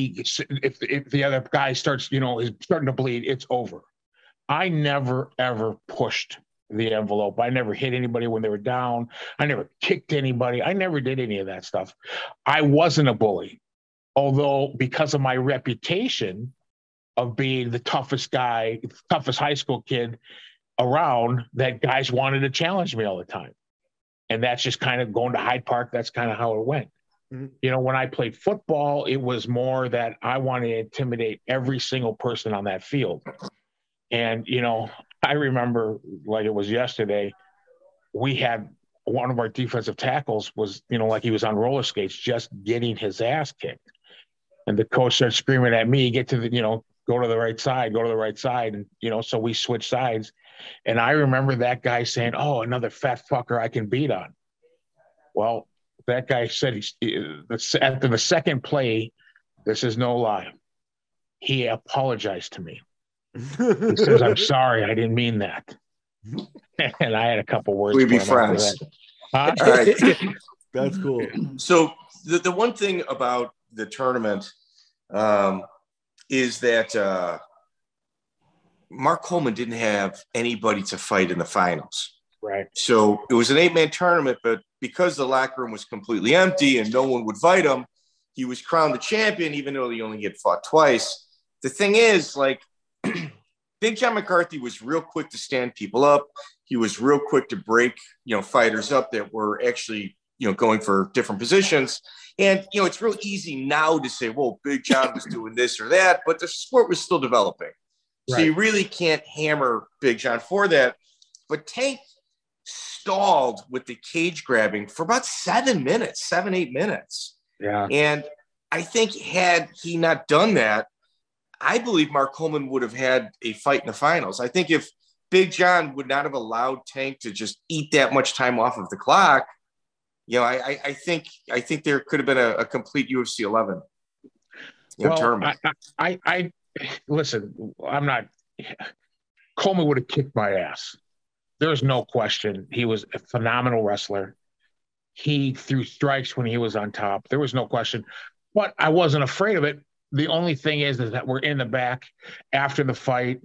the other guy starts, is starting to bleed, it's over. I never, ever pushed the envelope. I never hit anybody when they were down. I never kicked anybody. I never did any of that stuff. I wasn't a bully, although because of my reputation of being the toughest guy, toughest high school kid around, that guys wanted to challenge me all the time. And that's just kind of going to Hyde Park. That's kind of how it went. Mm-hmm. When I played football, it was more that I wanted to intimidate every single person on that field. And, I remember like it was yesterday, we had one of our defensive tackles was, like he was on roller skates, just getting his ass kicked. And the coach started screaming at me, get to the, go to the right side, go to the right side. And, so we switched sides. And I remember that guy saying, "Oh, another fat fucker I can beat on." Well, that guy said after the second play, this is no lie, he apologized to me. He says, "I'm sorry, I didn't mean that." And I had a couple words. We'd be friends. All right. That's cool. So the one thing about the tournament is that Mark Coleman didn't have anybody to fight in the finals. Right. So it was an 8-man tournament, but because the locker room was completely empty and no one would fight him, he was crowned the champion, even though he only had fought twice. The thing is, Big John McCarthy was real quick to stand people up. He was real quick to break, fighters up that were actually, going for different positions. And, it's real easy now to say, well, Big John was doing this or that, but the sport was still developing. So you really can't hammer Big John for that. But Tank stalled with the cage grabbing for about 7, 8 minutes. Yeah. And I think had he not done that, I believe Mark Coleman would have had a fight in the finals. I think if Big John would not have allowed Tank to just eat that much time off of the clock, I think there could have been a complete UFC 11 tournament. I listen, Coleman would have kicked my ass. There's no question. He was a phenomenal wrestler. He threw strikes when he was on top. There was no question. But I wasn't afraid of it. The only thing is that we're in the back after the fight.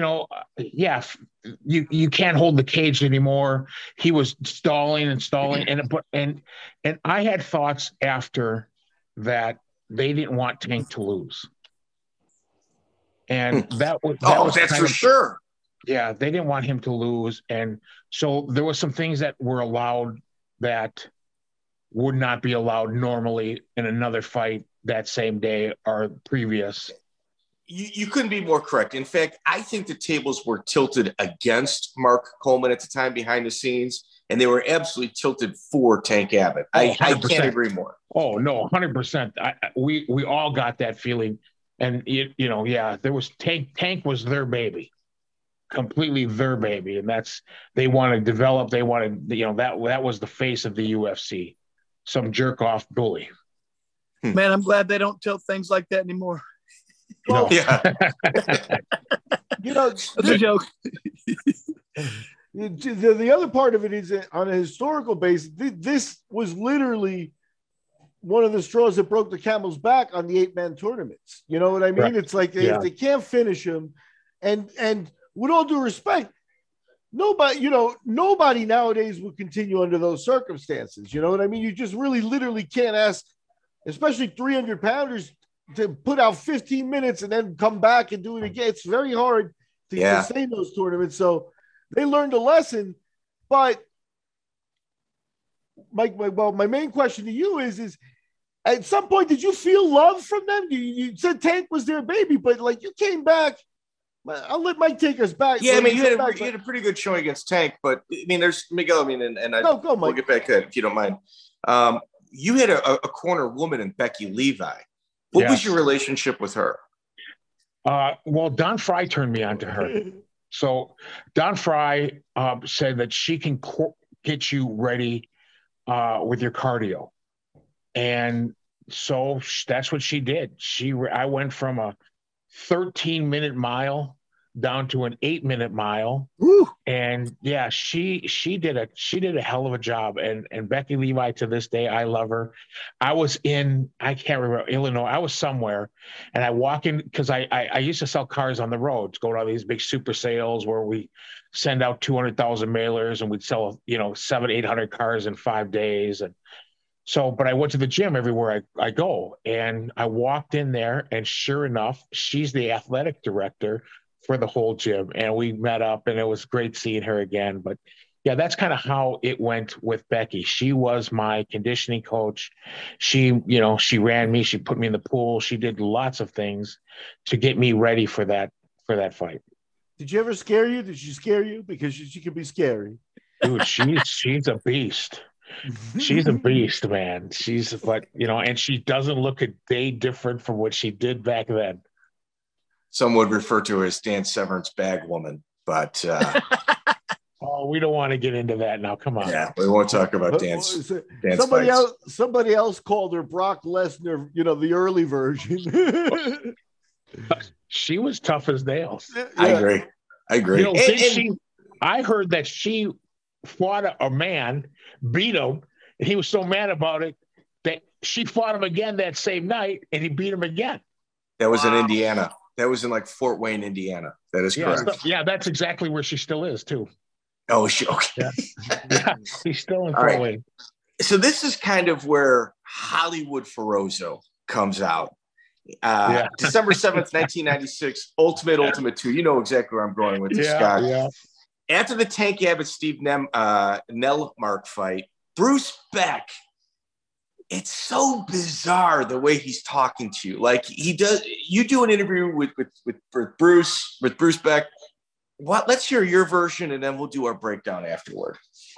You can't hold the cage anymore. He was stalling, and I had thoughts after that they didn't want Tank to lose. And that was that's for sure. Yeah, they didn't want him to lose. And so there were some things that were allowed that would not be allowed normally in another fight that same day or previous. You couldn't be more correct. In fact, I think the tables were tilted against Mark Coleman at the time behind the scenes, and they were absolutely tilted for Tank Abbott. I can't agree more. Oh, no, 100%. We all got that feeling And there was Tank was their baby, completely their baby, and they wanted to develop. They wanted, that was the face of the UFC, some jerk off bully. Man, I'm glad they don't tell things like that anymore. Well, yeah. It's a joke. The other part of it is on a historical basis, this was literally one of the straws that broke the camel's back on the 8-man tournaments. You know what I mean? Right. It's like if they can't finish him, and with all due respect, nobody nowadays would continue under those circumstances. You know what I mean? You just really literally can't ask, especially 300-pounders, to put out 15 minutes and then come back and do it again. It's very hard to sustain those tournaments. So they learned a lesson. But my main question to you is at some point, did you feel love from them? You said Tank was their baby, but like you came back. I'll let Mike take us back. Yeah, I mean, you had a pretty good showing against Tank, but I mean, there's Miguel. I mean, we'll get back to that if you don't mind. You had a corner woman in Becky Levi. What was your relationship with her? Well, Don Fry turned me on to her. So Don Fry said that she can get you ready with your cardio. And so that's what she did. I went from a 13-minute mile down to an 8-minute mile. Woo. And she did a hell of a job. And Becky Levi, to this day, I love her. I was I can't remember, Illinois. I was somewhere, and I walk in because I used to sell cars on the roads, go to all these big super sales where we send out 200,000 mailers and we'd sell 700-800 cars in 5 days. And so, but I went to the gym everywhere I go, and I walked in there, and sure enough, she's the athletic director for the whole gym, and we met up, and it was great seeing her again. But yeah, that's kind of how it went with Becky. She was my conditioning coach. She ran me, she put me in the pool. She did lots of things to get me ready for that fight. Did you ever scare you? Did she scare you? Because she could be scary. Dude, she's a beast. She's a beast, man. And she doesn't look a day different from what she did back then. Some would refer to her as Dan Severn's bag woman, but we don't want to get into that now. Come on. Yeah, we won't talk about Dan's somebody else called her Brock Lesnar, the early version. She was tough as nails. Yeah. I agree. I heard that she fought a man, beat him, and he was so mad about it that she fought him again that same night, and he beat him again. That was in Indiana. That was in like Fort Wayne, Indiana. That is correct. So, that's exactly where she still is too. Oh, is she? Okay. Yeah, she's still in Fort Wayne. So this is kind of where Hollywood Ferozzo comes out. December 7th, 1996, Ultimate 2. You know exactly where I'm going with this, Scott. Yeah. After the Tank Abbott Steve Nellmark fight, Bruce Beck, it's so bizarre the way he's talking to you. Like you do an interview with Bruce Beck. Let's hear your version, and then we'll do our breakdown afterward.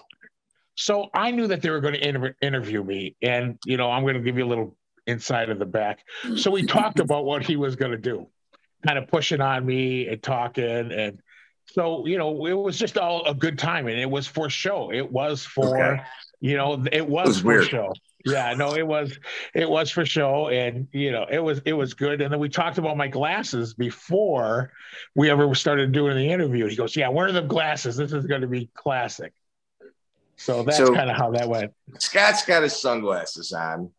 So I knew that they were going to interview me, and I'm going to give you a little inside of the back. So we talked about what he was going to do, kind of pushing on me and talking, and so it was just all a good time, and it was for show. It was for it was for weird. Show. Yeah, no, it was for show, and it was good. And then we talked about my glasses before we ever started doing the interview. He goes, "Yeah, wear them glasses. This is going to be classic." So that's kind of how that went. Scott's got his sunglasses on.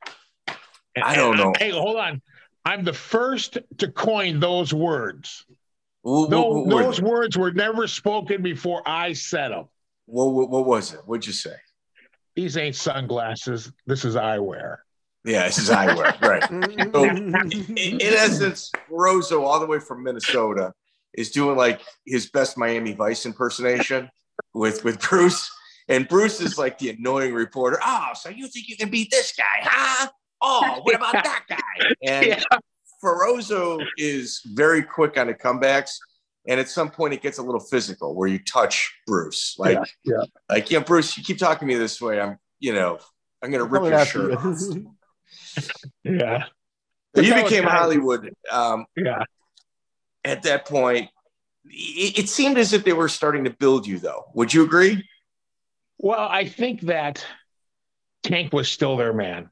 I don't know. Hey, hold on. I'm the first to coin those words. Those words were never spoken before I said them. What was it? What'd you say? These ain't sunglasses. This is eyewear. Yeah, this is eyewear. Right. So, in essence, Ferozzo, all the way from Minnesota, is doing like his best Miami Vice impersonation with Bruce. And Bruce is like the annoying reporter. Oh, so you think you can beat this guy, huh? Oh, what about that guy? And Ferozzo is very quick on the comebacks. And at some point, it gets a little physical where you touch Bruce. Bruce, you keep talking to me this way. I'm going to rip your shirt off. Yeah. You became Hollywood. Yeah. At that point, it seemed as if they were starting to build you, though. Would you agree? Well, I think that Tank was still their man.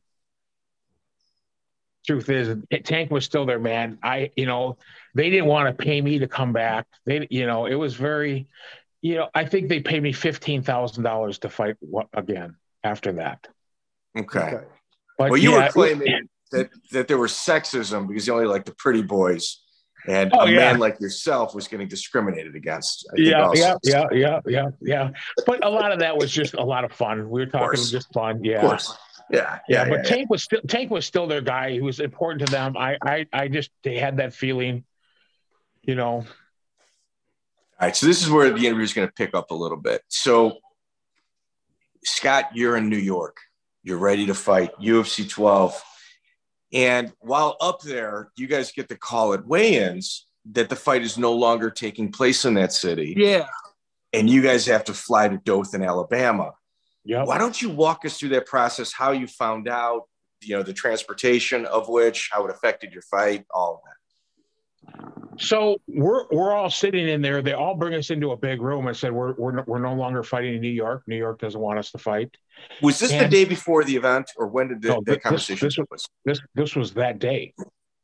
Truth is, Tank was still their man. They didn't want to pay me to come back. It was very, I think they paid me $15,000 to fight again after that. Okay. But well, you were claiming that there was sexism because you only liked the pretty boys, and man like yourself was getting discriminated against. Yeah. But a lot of that was just a lot of fun. We were talking just fun. Yeah. Of course. Yeah. But Tank was still their guy. He was important to them. They had that feeling, All right. So this is where the interview is going to pick up a little bit. So, Scott, you're in New York. You're ready to fight UFC 12. And while up there, you guys get the call at weigh-ins that the fight is no longer taking place in that city. Yeah. And you guys have to fly to Dothan, Alabama. Yeah. Why don't you walk us through that process, how you found out, the transportation of which, how it affected your fight, all of that. So we're all sitting in there. They all bring us into a big room and said, we're no longer fighting in New York. New York doesn't want us to fight. Was this the day before the event, or when did the conversation take place? This was that day.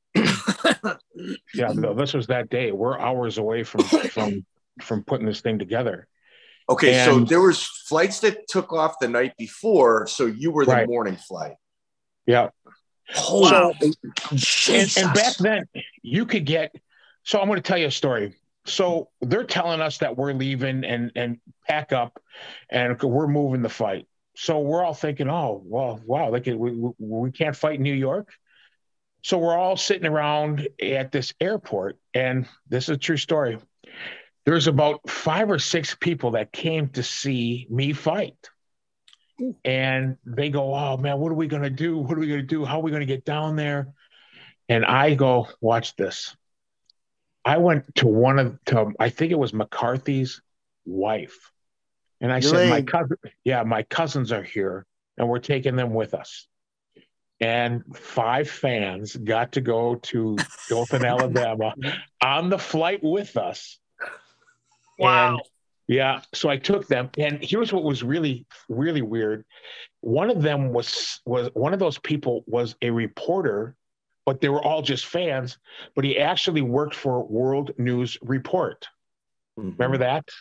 This was that day. We're hours away from putting this thing together. Okay, so there was flights that took off the night before, so you were the morning flight. Yeah. Wow. And back then, you could get. So I'm going to tell you a story. So they're telling us that we're leaving and pack up, and we're moving the fight. So we're all thinking, oh, well, wow, we can't fight in New York. So we're all sitting around at this airport, and this is a true story. There's about 5 or 6 people that came to see me fight. And they go, oh, man, what are we going to do? What are we going to do? How are we going to get down there? And I go, watch this. I went to I think it was McCarthy's wife. And I said, my cousins are here, and we're taking them with us. And 5 fans got to go to Dothan, Alabama on the flight with us. Wow. And so I took them, and here's what was really, really weird. One of them was one of those people was a reporter, but they were all just fans, but he actually worked for World News Report. Mm-hmm. Remember that?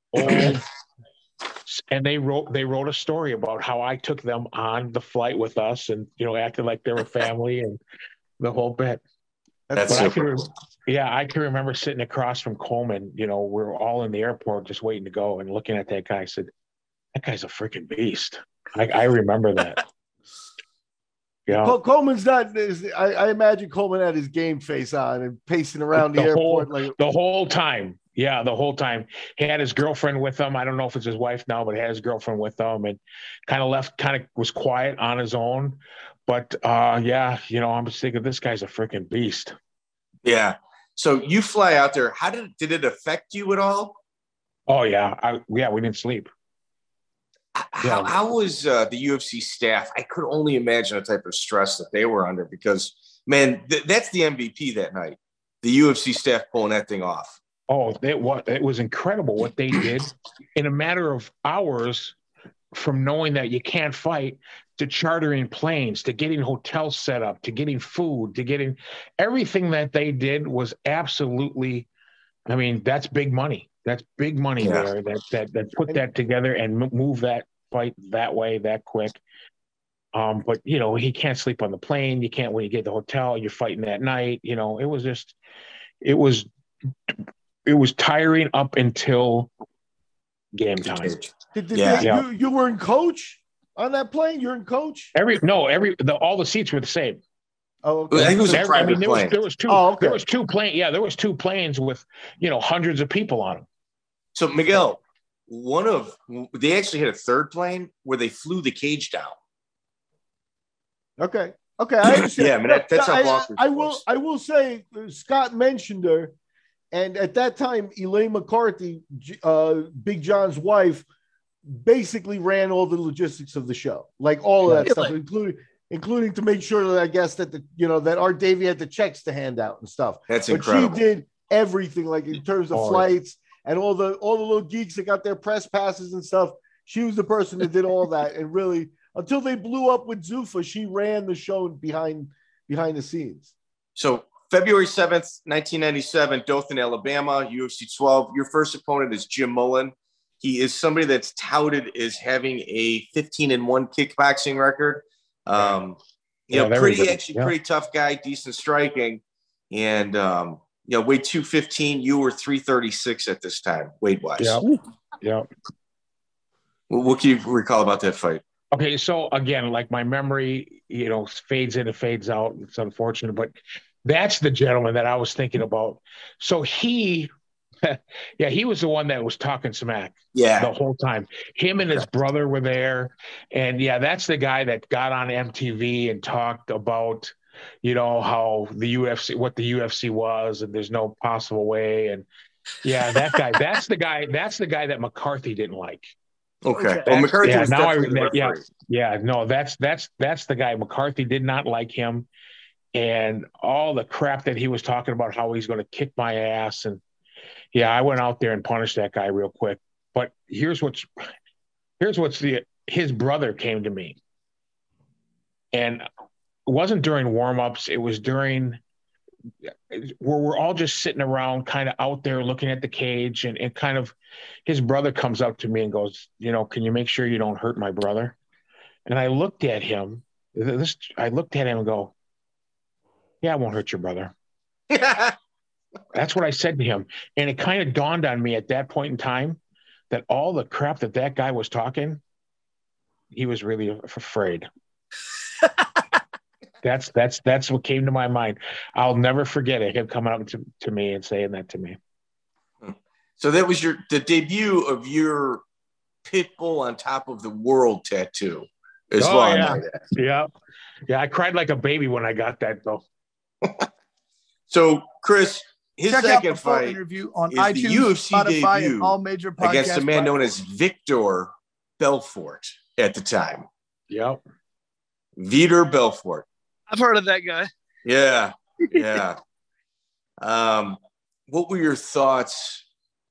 And they wrote a story about how I took them on the flight with us and, acted like they were family and the whole bit. That's super cool. I can remember sitting across from Coleman. We're all in the airport just waiting to go and looking at that guy. I said, that guy's a freaking beast. I remember that. Yeah. Coleman's not. I imagine Coleman had his game face on and pacing around the airport the whole time. Yeah, the whole time. He had his girlfriend with him. I don't know if it's his wife now, but he had his girlfriend with him and kind of was quiet on his own. But I'm just thinking this guy's a freaking beast. Yeah. So you fly out there. How did it affect you at all? Oh yeah. We didn't sleep. How was the UFC staff? I could only imagine the type of stress that they were under because, man, that's the MVP that night. The UFC staff pulling that thing off. Oh, it was incredible what they did in a matter of hours from knowing that you can't fight to chartering planes, to getting hotels set up, to getting food, to getting everything that they did was absolutely, that's big money. That's big money there that put that together and move that fight that way, that quick. But he can't sleep on the plane. You can't, when you get to the hotel, you're fighting that night. It was tiring up until game time. You were in coach on that plane? You're in coach? All the seats were the same. Oh, okay. I think it was a private plane. There was two. Oh, okay. There was 2 planes. Yeah, there was 2 planes with hundreds of people on them. So Miguel, they actually had a 3rd plane where they flew the cage down. Okay, I understand. Yeah, that's how I will say Scott mentioned her, and at that time, Elaine McCarthy, Big John's wife, basically ran all the logistics of the show, like all of that stuff, including including to make sure that I guess that that Art Davie had the checks to hand out and stuff. That's but incredible. She did everything, like in terms of flights and all the little geeks that got their press passes and stuff. She was the person that did all that, and really, until they blew up with Zuffa, she ran the show behind the scenes. So February 7th, 1997, Dothan, Alabama, UFC 12. Your first opponent is Jim Mullen. He is somebody that's touted as having a 15-1 kickboxing record. Pretty tough guy, decent striking. And, weighed 215. You were 336 at this time, weight-wise. Yeah. What can you recall about that fight? Okay, so again, like my memory, fades in and fades out. It's unfortunate, but that's the gentleman that I was thinking about. So he was the one that was talking smack the whole time. Him and his brother were there. And that's the guy that got on MTV and talked about, how the UFC, what the UFC was, and there's no possible way. And that guy, that's the guy that McCarthy didn't like. Okay. Well, McCarthy was definitely the referee. That's the guy. McCarthy did not like him, and all the crap that he was talking about, how he's going to kick my ass. And I went out there and punished that guy real quick. But his brother came to me, and it wasn't during warm-ups. It was during where we're all just sitting around kind of out there looking at the cage, and kind of his brother comes up to me and goes, can you make sure you don't hurt my brother? And I looked at him and go, I won't hurt your brother. That's what I said to him. And it kind of dawned on me at that point in time that all the crap that guy was talking, he was really afraid. That's what came to my mind. I'll never forget it. Him coming up to me and saying that to me. So that was the debut of your Pitbull on top of the world tattoo as well. Yeah. I cried like a baby when I got that though. So Chris, his second fight interview on is iTunes, the UFC Spotify, debut and all major podcast against a man known as Victor Belfort at the time. Yep. Vitor Belfort. I've heard of that guy. Yeah. What were your thoughts?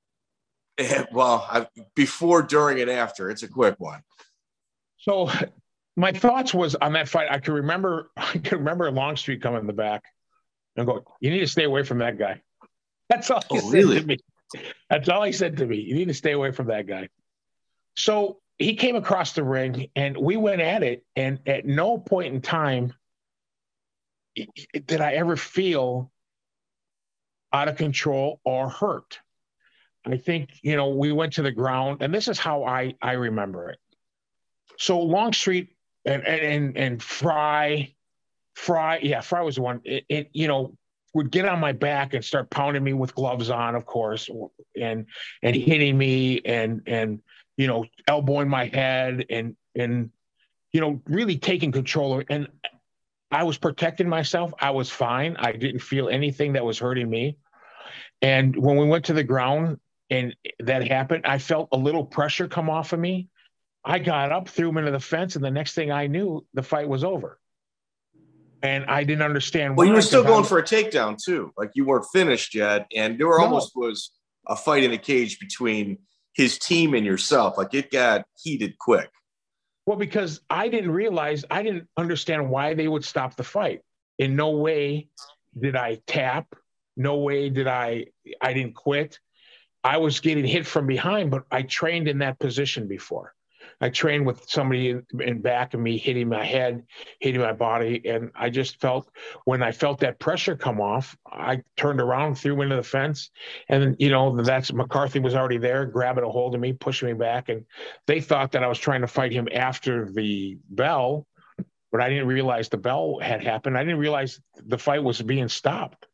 Before, during, and after. It's a quick one. So my thoughts was on that fight. I can remember Longstreet coming in the back and go, "You need to stay away from that guy." That's all he said to me. That's all he said to me. You need to stay away from that guy. So he came across the ring and we went at it. And at no point in time did I ever feel out of control or hurt. I think, we went to the ground, and this is how I remember it. So Longstreet and Fry was the one, would get on my back and start pounding me with gloves on, of course, and hitting me and elbowing my head and really taking control of it. And I was protecting myself. I was fine. I didn't feel anything that was hurting me. And when we went to the ground and that happened, I felt a little pressure come off of me. I got up, threw him into the fence, and the next thing I knew, the fight was over. And I didn't understand why. Well, you were still going for a takedown, too. Like, you weren't finished yet. And there almost was a fight in the cage between his team and yourself. Like, it got heated quick. Well, because I didn't understand why they would stop the fight. In no way did I tap. No way did I didn't quit. I was getting hit from behind, but I trained in that position before. I trained with somebody in back of me, hitting my head, hitting my body. And I just felt, when I felt that pressure come off, I turned around, threw him into the fence. And, that's McCarthy was already there, grabbing a hold of me, pushing me back. And they thought that I was trying to fight him after the bell, but I didn't realize the bell had happened. I didn't realize the fight was being stopped.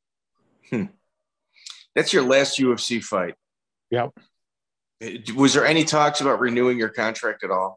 That's your last UFC fight. Yep. Was there any talks about renewing your contract at all?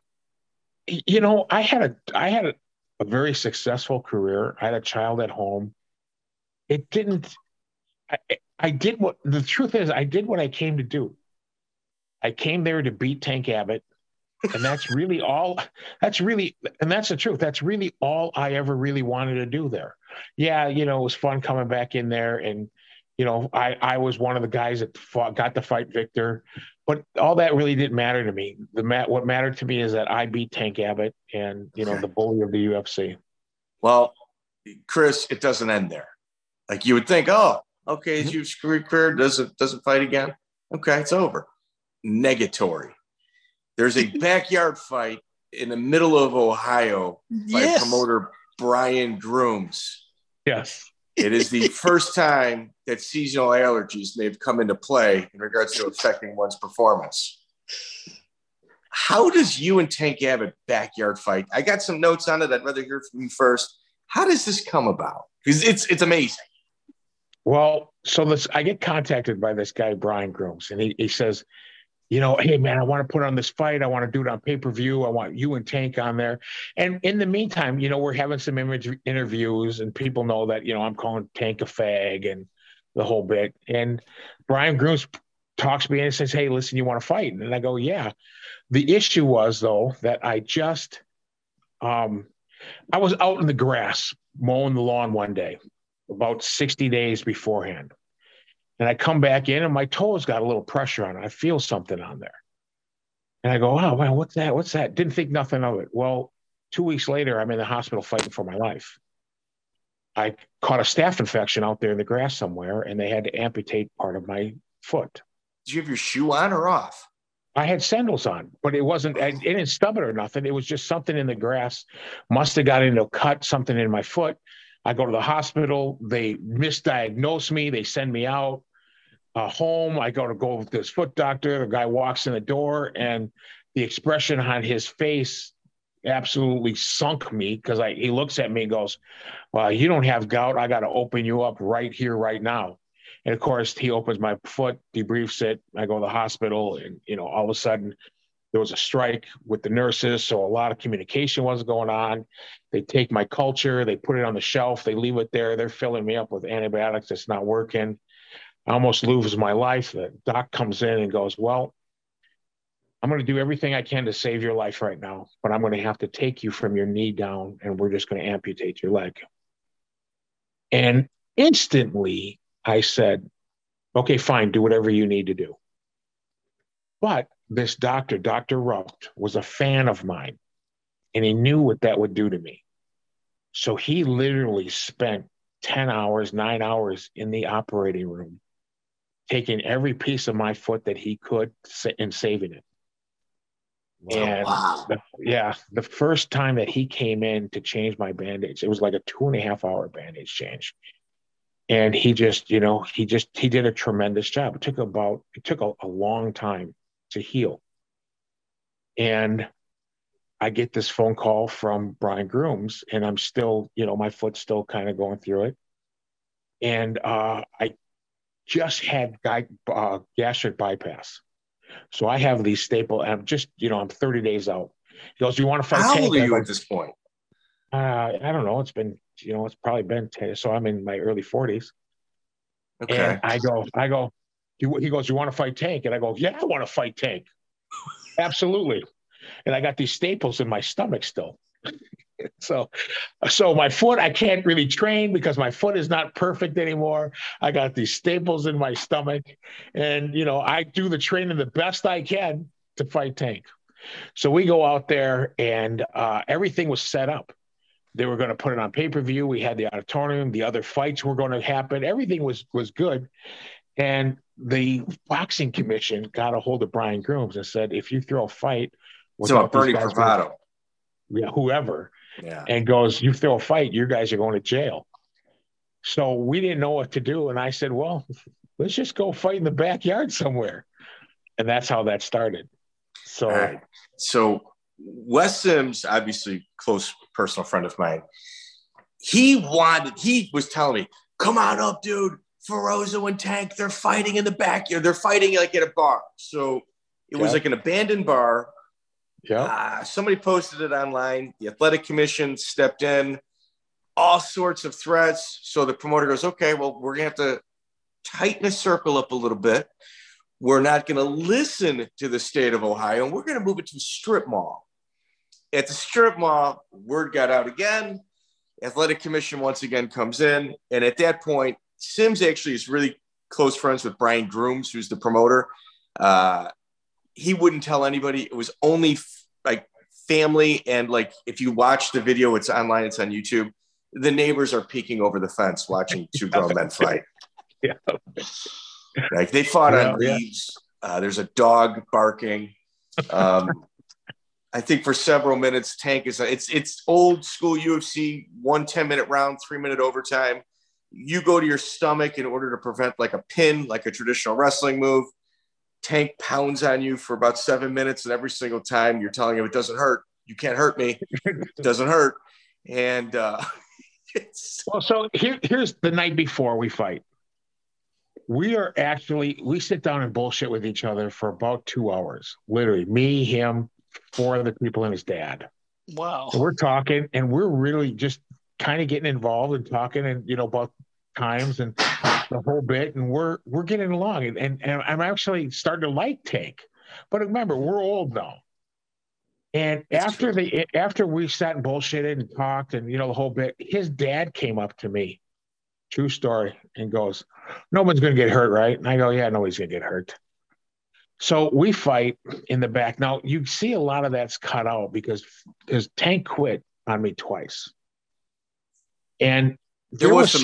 I had a very successful career. I had a child at home. It didn't. I did what the truth is. I did what I came to do. I came there to beat Tank Abbott. And that's really all, and that's the truth. That's really all I ever really wanted to do there. Yeah, it was fun coming back in there. And, I was one of the guys that got to fight Victor, but all that really didn't matter to me. What mattered to me is that I beat Tank Abbott and, the bully of the UFC. Well, Chris, it doesn't end there. Like you would think, oh, okay, his UFC career doesn't fight again. Okay, it's over. Negatory. There's a backyard fight in the middle of Ohio by promoter Brian Grooms. Yes. It is the first time that seasonal allergies may have come into play in regards to affecting one's performance. How does you and Tank Abbott backyard fight? I got some notes on it. I'd rather hear from you first. How does this come about? Because it's amazing. Well, so I get contacted by this guy, Brian Grooms, and he says, hey, man, I want to put on this fight. I want to do it on pay-per-view. I want you and Tank on there. And in the meantime, we're having some interviews, and people know that, I'm calling Tank a fag and the whole bit. And Brian Grooms talks to me and says, hey, listen, you want to fight? And I go, yeah. The issue was, though, that I was out in the grass mowing the lawn one day, about 60 days beforehand. And I come back in and my toes got a little pressure on it. I feel something on there. And I go, oh, wow, what's that? What's that? Didn't think nothing of it. Well, 2 weeks later, I'm in the hospital fighting for my life. I caught a staph infection out there in the grass somewhere, and they had to amputate part of my foot. Did you have your shoe on or off? I had sandals on, but it didn't stub it or nothing. It was just something in the grass. Must have got into a cut, something in my foot. I go to the hospital. They misdiagnose me. They send me out home. I go with this foot doctor. The guy walks in the door, and the expression on his face absolutely sunk me because he looks at me and goes, well, you don't have gout. I got to open you up right here, right now. And of course, he opens my foot, debriefs it. I go to the hospital, and all of a sudden, there was a strike with the nurses, so a lot of communication wasn't going on. They take my culture, they put it on the shelf, they leave it there. They're filling me up with antibiotics. It's not working. I almost lose my life. The doc comes in and goes, well, I'm going to do everything I can to save your life right now, but I'm going to have to take you from your knee down, and we're just going to amputate your leg. And instantly I said, okay, fine, do whatever you need to do. But this doctor, Dr. Rupt, was a fan of mine, and he knew what that would do to me. So he literally spent 10 hours, 9 hours in the operating room, taking every piece of my foot that he could and saving it. And the first time that he came in to change my bandage, it was like a 2.5 hour bandage change. And he just, he did a tremendous job. It took a long time to heal. And I get this phone call from Brian Grooms, and I'm still, my foot's still kind of going through it. And I just had gastric bypass. So I have these staple, and I'm just, I'm 30 days out. He goes, do you want to fight Tank? How old are you at this point? I don't know. It's been, it's probably been 10. So I'm in my early 40s. Okay. And I go, he goes, you want to fight Tank? And I go, yeah, I want to fight Tank. Absolutely. And I got these staples in my stomach still. So my foot, I can't really train because my foot is not perfect anymore. I got these staples in my stomach, and, I do the training the best I can to fight Tank. So we go out there, and everything was set up. They were going to put it on pay-per-view. We had the auditorium. The other fights were going to happen. Everything was good. And the boxing commission got a hold of Brian Grooms and said, if you throw a fight, so Bernie Bravado, whoever, and goes, you throw a fight, you guys are going to jail. So we didn't know what to do. And I said, well, let's just go fight in the backyard somewhere. And that's how that started. So, right. So Wes Sims, obviously close personal friend of mine, he was telling me, come on up, dude. Ferozo and Tank, they're fighting in the backyard. They're fighting like at a bar. So it was like an abandoned bar. Yeah. Somebody posted it online. The athletic commission stepped in, all sorts of threats. So the promoter goes, okay, well, we're going to have to tighten the circle up a little bit. we're not going to listen to the state of Ohio, and we're going to move it to a strip mall. At the strip mall, word got out again. Athletic Commission once again comes in. And at that point, Sims actually is really close friends with Brian Grooms, who's the promoter. He wouldn't tell anybody. It was only like family. And like, if you watch the video, it's online, it's on YouTube. The neighbors are peeking over the fence watching two grown men fight. Yeah. Like they fought on leaves. There's a dog barking. I think for several minutes, Tank is it's old school UFC, 1 10-minute round, 3-minute overtime. You go to your stomach in order to prevent like a pin, like a traditional wrestling move. Tank pounds on you for about 7 minutes, and every single time you're telling him it doesn't hurt. You can't hurt me. It doesn't hurt. And so here's the night before we fight. We sit down and bullshit with each other for about 2 hours. Literally, me, him, 4 other people, and his dad. Wow. So we're talking, and we're really just kind of getting involved and talking, and about times and the whole bit, and we're getting along, and I'm actually starting to like Tank. But remember, we're old now. And after we sat and bullshitted and talked, and the whole bit, his dad came up to me, true story, and goes, "No one's going to get hurt, right?" And I go, "Yeah, nobody's going to get hurt." So we fight in the back. Now, you see a lot of that's cut out because Tank quit on me twice. And there was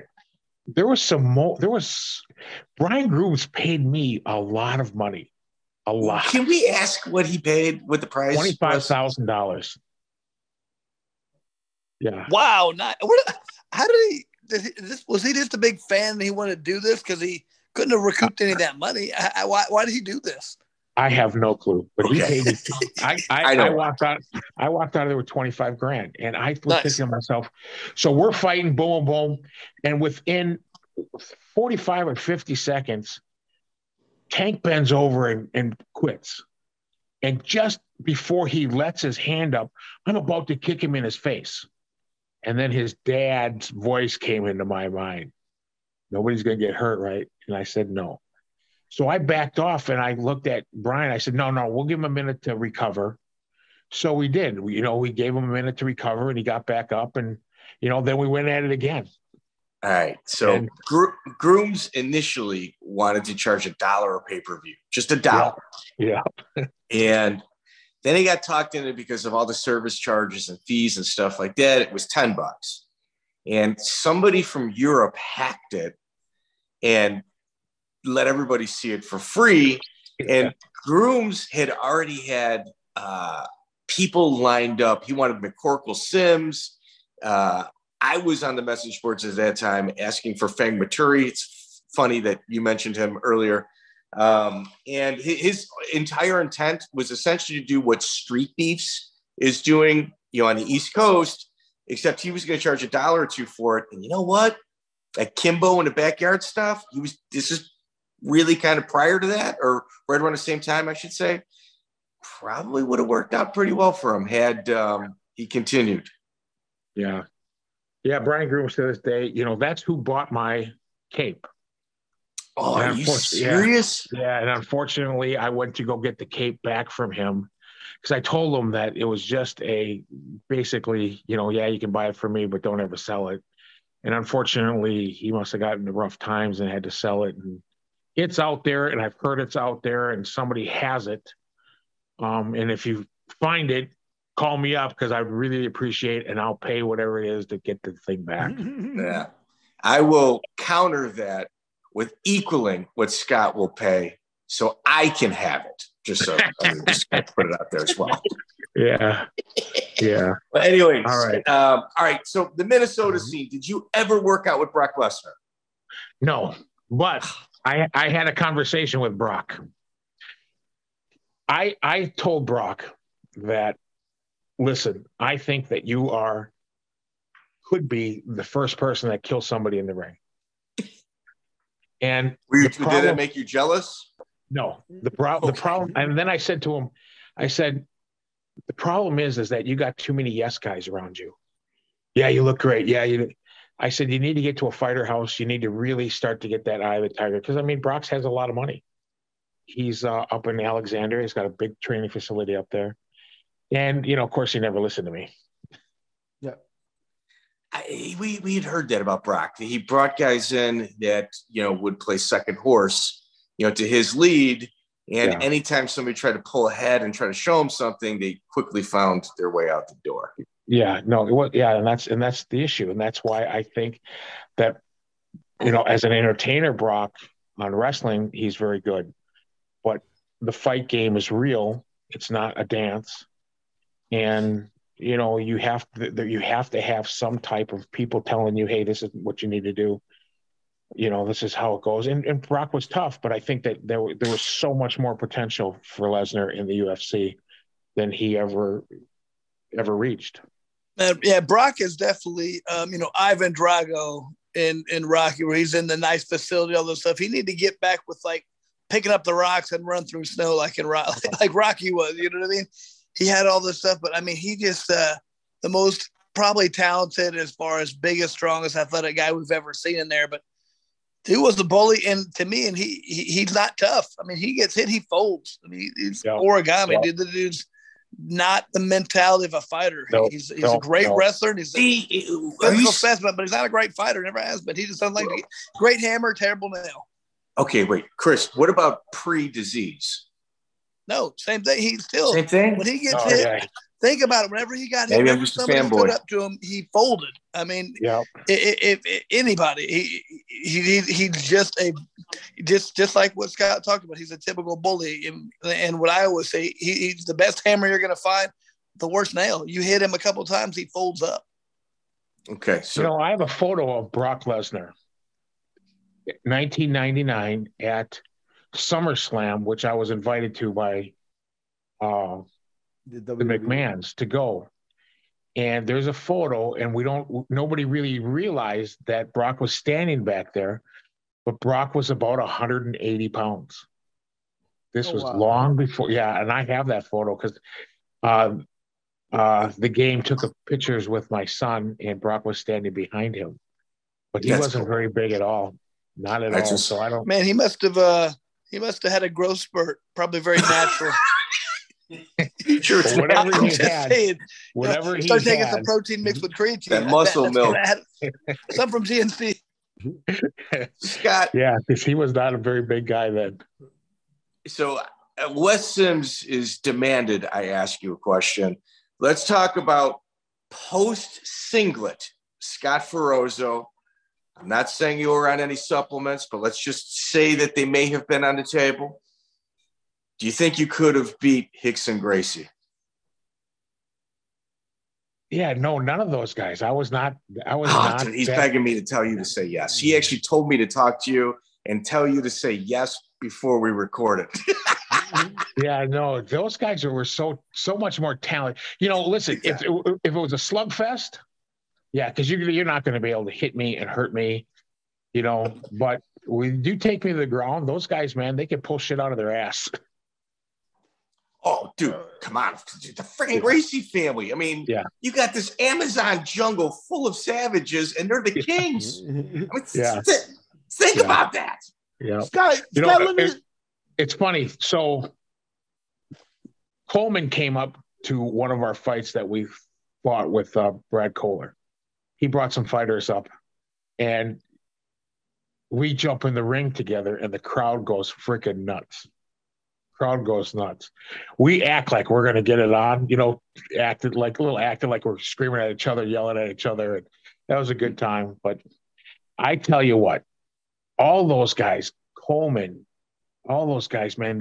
Brian Grooms paid me a lot of money. A lot. Can we ask what he paid with the price? $25,000. Yeah. Wow. How did was he just a big fan and he wanted to do this because he couldn't have recouped any of that money? Why did he do this? I have no clue, but he paid me. I walked out of there with $25,000, and I was thinking to myself, so we're fighting, boom, boom, and within 45 or 50 seconds, Tank bends over and quits. And just before he lets his hand up, I'm about to kick him in his face. And then his dad's voice came into my mind. "Nobody's going to get hurt, right?" And I said, "No." So I backed off and I looked at Brian. I said, no, we'll give him a minute to recover. So we did. We gave him a minute to recover, and he got back up, and, then we went at it again. All right. So Grooms initially wanted to charge $1 a pay-per-view, just $1. Yeah. And then he got talked into because of all the service charges and fees and stuff like that. It was $10. And somebody from Europe hacked it and let everybody see it for free. And Grooms had already had people lined up. He wanted McCorkle Sims. I was on the message boards at that time asking for Fang Maturi. It's funny that you mentioned him earlier. And his entire intent was essentially to do what Street Beefs is doing, on the East Coast, except he was going to charge $1 or $2 for it. And you know what? Like Kimbo in the backyard stuff, this is really kind of prior to that, or right around the same time, I should say, probably would have worked out pretty well for him had he continued. Yeah. Yeah, Brian Grooms to this day, that's who bought my cape. Oh, are you serious? Yeah, and unfortunately, I went to go get the cape back from him because I told him that it was just basically, you can buy it from me, but don't ever sell it. And unfortunately, he must have gotten the rough times and had to sell it. And it's out there, and I've heard it's out there, and somebody has it. And if you find it, call me up because I really appreciate it, and I'll pay whatever it is to get the thing back. Yeah. I will counter that with equaling what Scott will pay so I can have it. Just so just put it out there as well. Yeah. Yeah. But anyways, all right. So the Minnesota scene, did you ever work out with Brock Lesnar? No, but I had a conversation with Brock. I told Brock that, listen, I think that you could be the first person that kills somebody in the ring. And did that make you jealous? No, the problem. And then I said to him, the problem is that you got too many yes guys around you. Yeah, you look great. Yeah, I said, you need to get to a fighter house. You need to really start to get that eye of the tiger. Because, Brock's has a lot of money. He's up in Alexandria. He's got a big training facility up there. And, of course, he never listened to me. Yeah. We had heard that about Brock. He brought guys in that, would play second horse, to his lead. And anytime somebody tried to pull ahead and try to show him something, they quickly found their way out the door. Yeah, no, it was, and that's the issue. And that's why I think that, as an entertainer, Brock on wrestling, he's very good. But the fight game is real. It's not a dance. And, you have to have some type of people telling you, hey, this is what you need to do. This is how it goes. And Brock was tough, but I think that there was so much more potential for Lesnar in the UFC than he ever reached. Yeah, Brock is definitely, Ivan Drago in Rocky, where he's in the nice facility, all this stuff. He need to get back with like picking up the rocks and run through snow like Rocky was. You know what I mean? He had all this stuff, but I mean, he just the most probably talented as far as biggest, strongest, athletic guy we've ever seen in there. But he was a bully, and to me, and he's not tough. I mean, he gets hit, he folds. I mean, he's origami. Dude, the dude's not the mentality of a fighter. He's a great wrestler. And he's a physical specimen, but he's not a great fighter. Never has been. He just doesn't like to get great hammer, terrible nail. Okay, wait, Chris. What about pre-disease? No, same thing. He's still same thing. When he gets hit. Yeah. Think about it. Whenever he got hit, maybe I'm just a fanboy. Stood up to him, he folded. I mean, if anybody, he's just like what Scott talked about. He's a typical bully, and what I always say, he's the best hammer you're going to find, the worst nail. You hit him a couple of times, he folds up. Okay, so I have a photo of Brock Lesnar, 1999 at SummerSlam, which I was invited to by the McMahons to go. And there's a photo, and nobody really realized that Brock was standing back there, but Brock was about 180 pounds. This was long before, and I have that photo because the game took pictures with my son, and Brock was standing behind him, but he wasn't very big at all, not at all. So I don't. Man, he must have had a growth spurt, probably very natural. Sure, whatever he had, whatever he start taking some protein mixed with creatine. That muscle milk. Some from GNC. Scott. Yeah, because he was not a very big guy then. So Wes Sims is demanded I ask you a question. Let's talk about post-singlet. Scott Ferozzo. I'm not saying you were on any supplements, but let's just say that they may have been on the table. Do you think you could have beat Rickson Gracie? Yeah, no, none of those guys. I was not. Dude, he's begging me to tell you to say yes. He actually told me to talk to you and tell you to say yes before we recorded. Yeah, no, those guys were so much more talented. Listen, if it was a slugfest, yeah, because you're not going to be able to hit me and hurt me, But when you take me to the ground, those guys, man, they can pull shit out of their ass. Oh, dude, come on. The freaking Gracie family. I mean, you got this Amazon jungle full of savages, and they're the kings. I mean, think about that. Yeah. Scott, it's funny. So Coleman came up to one of our fights that we fought with Brad Kohler. He brought some fighters up, and we jump in the ring together, and the crowd goes freaking nuts. Crowd goes nuts. We act like we're going to get it on, acted like we're screaming at each other, yelling at each other. And that was a good time. But I tell you what, all those guys, Coleman, all those guys, man,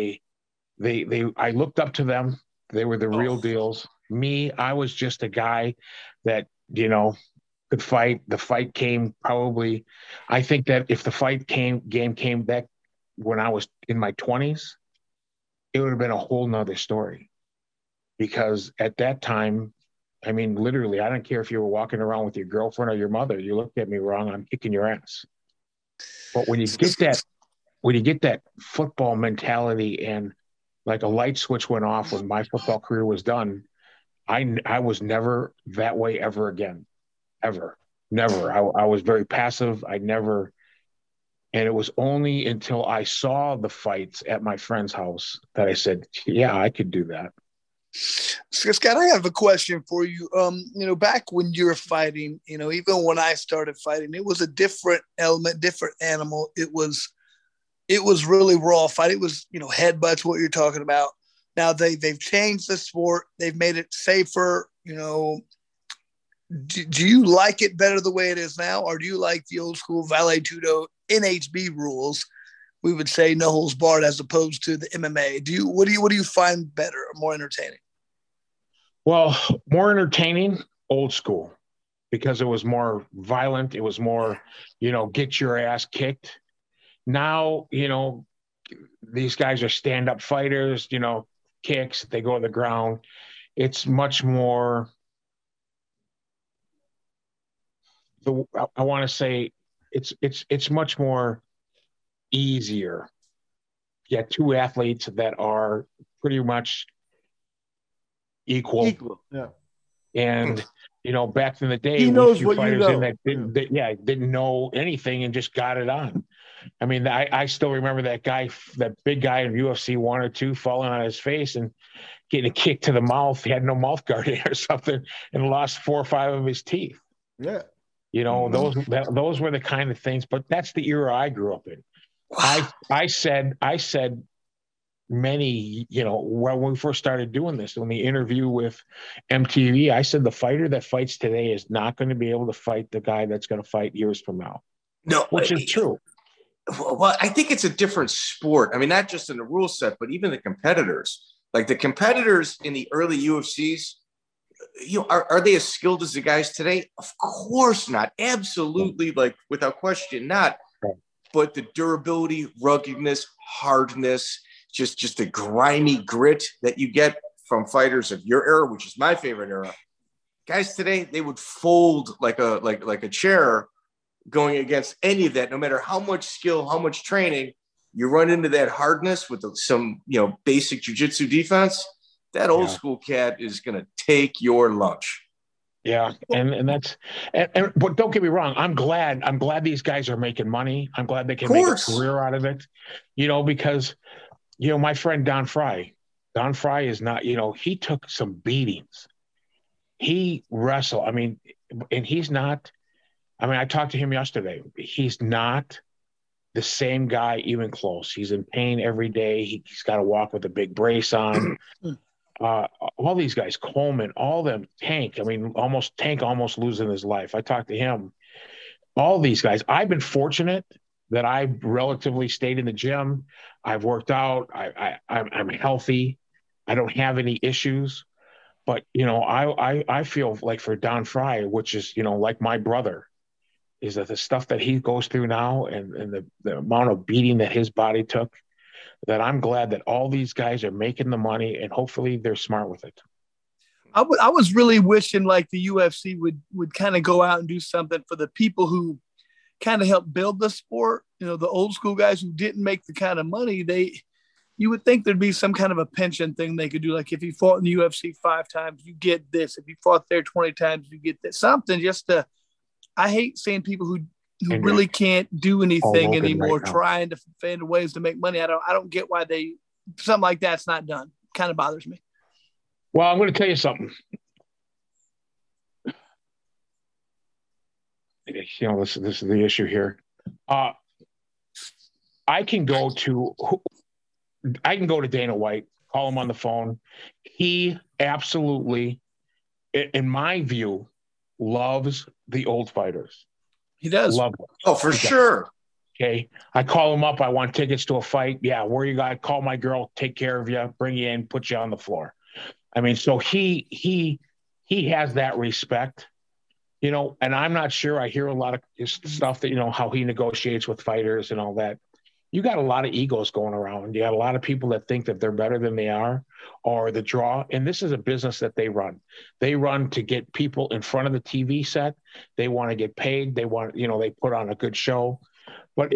I looked up to them. They were the real deals. Me, I was just a guy that, could fight. The fight came probably, I think that if the game came back when I was in my 20s, it would have been a whole nother story, because at that time, I mean, literally, I don't care if you were walking around with your girlfriend or your mother, you looked at me wrong, I'm kicking your ass. But when you get that football mentality, and like a light switch went off when my football career was done, I was never that way ever again, ever, never. I was very passive. I never And it was only until I saw the fights at my friend's house that I said, yeah, I could do that. So, Scott, I have a question for you. Back when you were fighting, even when I started fighting, it was a different element, different animal. It was really raw fight. It was, headbutts, what you're talking about. Now they've changed the sport. They've made it safer. Do you like it better the way it is now, or do you like the old school Vale Tudo NHB rules? We would say no holds barred as opposed to the MMA. What do you find better or more entertaining? Well, more entertaining, old school, because it was more violent. It was more, get your ass kicked. Now, these guys are stand-up fighters, kicks, they go to the ground. It's much more, I want to say it's much more easier. You got two athletes that are pretty much equal. Yeah. And back in the day, he knows what you know. that didn't know anything and just got it on. I mean, I still remember that big guy in UFC 1 or 2 falling on his face and getting a kick to the mouth. He had no mouth guard in or something and lost 4 or 5 of his teeth. Yeah. Those were the kind of things, but that's the era I grew up in. Wow. I said many, when we first started doing this, in the interview with MTV, I said the fighter that fights today is not going to be able to fight the guy that's going to fight years from now. No, which is true. Well, I think it's a different sport. I mean, not just in the rule set, but even the competitors. Like the competitors in the early UFCs, are they as skilled as the guys today? Of course not. Absolutely, like without question, not. But the durability, ruggedness, hardness, just the grimy grit that you get from fighters of your era, which is my favorite era. Guys today, they would fold like a chair going against any of that, no matter how much skill, how much training. You run into that hardness with some basic jiu-jitsu defense. That old school cat is going to take your lunch. Yeah, and that's but don't get me wrong. I'm glad these guys are making money. I'm glad they can make a career out of it. Because my friend Don Fry is not. He took some beatings. He wrestled. And he's not. I talked to him yesterday. He's not the same guy, even close. He's in pain every day. He's got to walk with a big brace on. All these guys, Coleman, all them, Tank. Tank almost losing his life. I talked to him. All these guys. I've been fortunate that I've relatively stayed in the gym. I've worked out. I'm healthy. I don't have any issues. But I feel like for Don Fry, which is like my brother, is that the stuff that he goes through now and the amount of beating that his body took, that I'm glad that all these guys are making the money and hopefully they're smart with it. I was really wishing like the UFC would kind of go out and do something for the people who kind of helped build the sport. The old school guys who didn't make the kind of money, you would think there'd be some kind of a pension thing they could do. Like if you fought in the UFC 5 times, you get this. If you fought there 20 times, you get this. Something just to, I hate seeing people who really can't do anything anymore, trying to find ways to make money. I don't get why something like that's not done. Kind of bothers me. Well, I'm going to tell you something. This is the issue here. I can go to Dana White, call him on the phone. He absolutely, in my view, loves the old fighters. He does. Love them. Oh, for sure. Okay. I call him up. I want tickets to a fight. Yeah. Where you got? Call my girl, take care of you, bring you in, put you on the floor. So he has that respect, and I'm not sure. I hear a lot of stuff that, how he negotiates with fighters and all that. You got a lot of egos going around. You got a lot of people that think that they're better than they are, or the draw. And this is a business that they run. They run to get people in front of the TV set. They want to get paid. They want, they put on a good show. But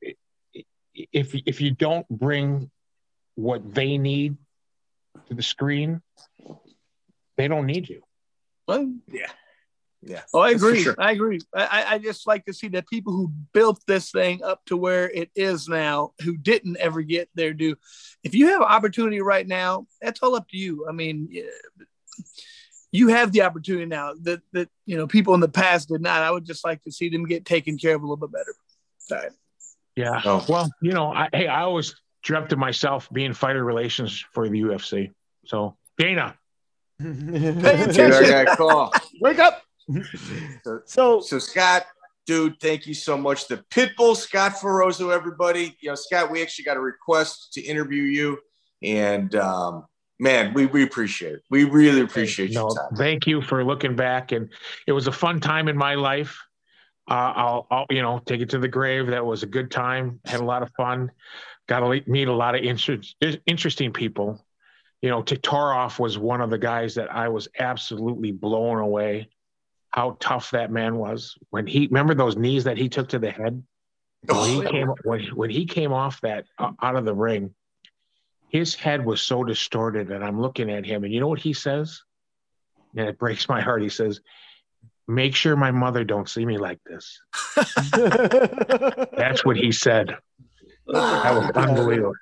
if you don't bring what they need to the screen, they don't need you. Well, yeah. Yeah. Oh, I agree. Sure. I agree. I just like to see that people who built this thing up to where it is now, who didn't ever get their due. If you have an opportunity right now, that's all up to you. I mean, you have the opportunity now that people in the past did not. I would just like to see them get taken care of a little bit better. All right. Yeah. Oh. Well, I always dreamt of myself being fighter relations for the UFC. So Dana, Pay attention. Call. Wake up. So Scott, dude, thank you so much. The Pitbull, Scott Ferozo, everybody. Scott, we actually got a request to interview you, and man, we appreciate it. We really appreciate your time. Thank you for looking back, and it was a fun time in my life. I'll take it to the grave. That was a good time. Had a lot of fun. Got to meet a lot of interesting people. Todorov was one of the guys that I was absolutely blown away how tough that man was. Remember those knees that he took to the head? When he came off that out of the ring, his head was so distorted, and I'm looking at him, and you know what he says? And it breaks my heart. He says, "Make sure my mother don't see me like this." That's what he said. That was unbelievable.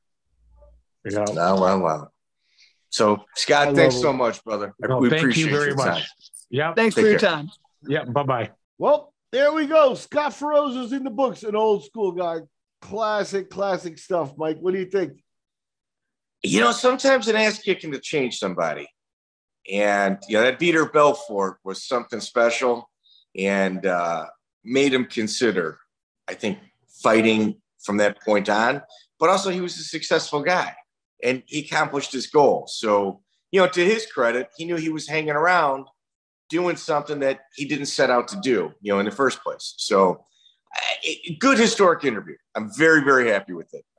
Wow. So, Scott, thanks so much, brother. We appreciate you very your much. time. Yeah. Thanks for your time. Yeah. Bye-bye. Well, there we go. Scott Ferozo's in the books, an old school guy. Classic stuff, Mike. What do you think? Sometimes an ass kicking to change somebody. And, that Peter Belfort was something special and made him consider, I think, fighting from that point on. But also he was a successful guy and he accomplished his goal. So, to his credit, he knew he was hanging around doing something that he didn't set out to do, in the first place. So good historic interview. I'm very, very happy with it.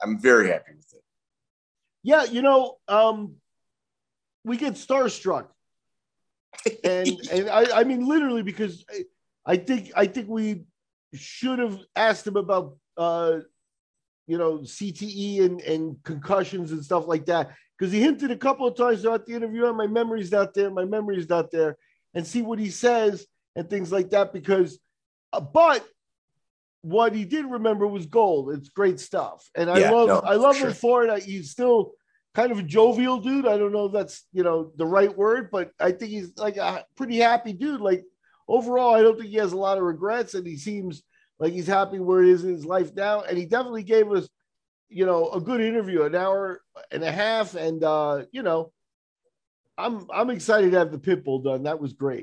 Yeah. We get starstruck. And I mean, literally, because I think we should have asked him about, CTE and concussions and stuff like that. Because he hinted a couple of times throughout the interview, my memory's not there, and see what he says and things like that. Because, but what he did remember was gold. It's great stuff. And I love him for it. He's still kind of a jovial dude. I don't know if that's, the right word, but I think he's like a pretty happy dude. Like overall, I don't think he has a lot of regrets, and he seems like he's happy where he is in his life now. And he definitely gave us, a good interview, an hour and a half. And, I'm excited to have the Pitbull done. That was great.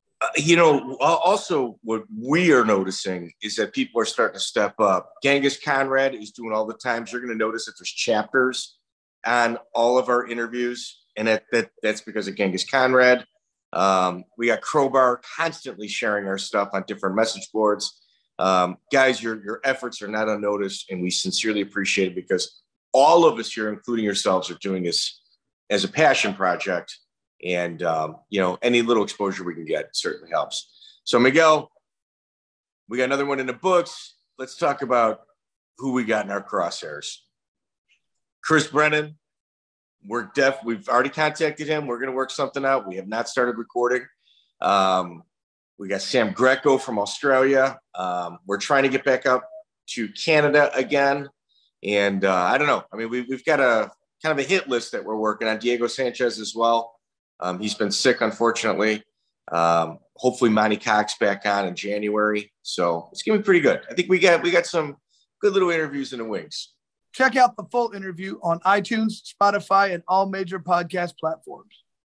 Also what we are noticing is that people are starting to step up. Genghis Conrad is doing all the times. You're going to notice that there's chapters on all of our interviews, and that's because of Genghis Conrad. We got Crowbar constantly sharing our stuff on different message boards. Guys, your efforts are not unnoticed, and we sincerely appreciate it because all of us here, including yourselves, are doing this as a passion project. And, any little exposure we can get certainly helps. So, Miguel, we got another one in the books. Let's talk about who we got in our crosshairs. Chris Brennan, we've already contacted him. We're going to work something out. We have not started recording. We got Sam Greco from Australia. We're trying to get back up to Canada again. And I don't know. I mean, we've got a kind of a hit list that we're working on. Diego Sanchez as well. He's been sick, unfortunately. Hopefully Monty Cox back on in January. So it's going to be pretty good. I think we got some good little interviews in the wings. Check out the full interview on iTunes, Spotify, and all major podcast platforms.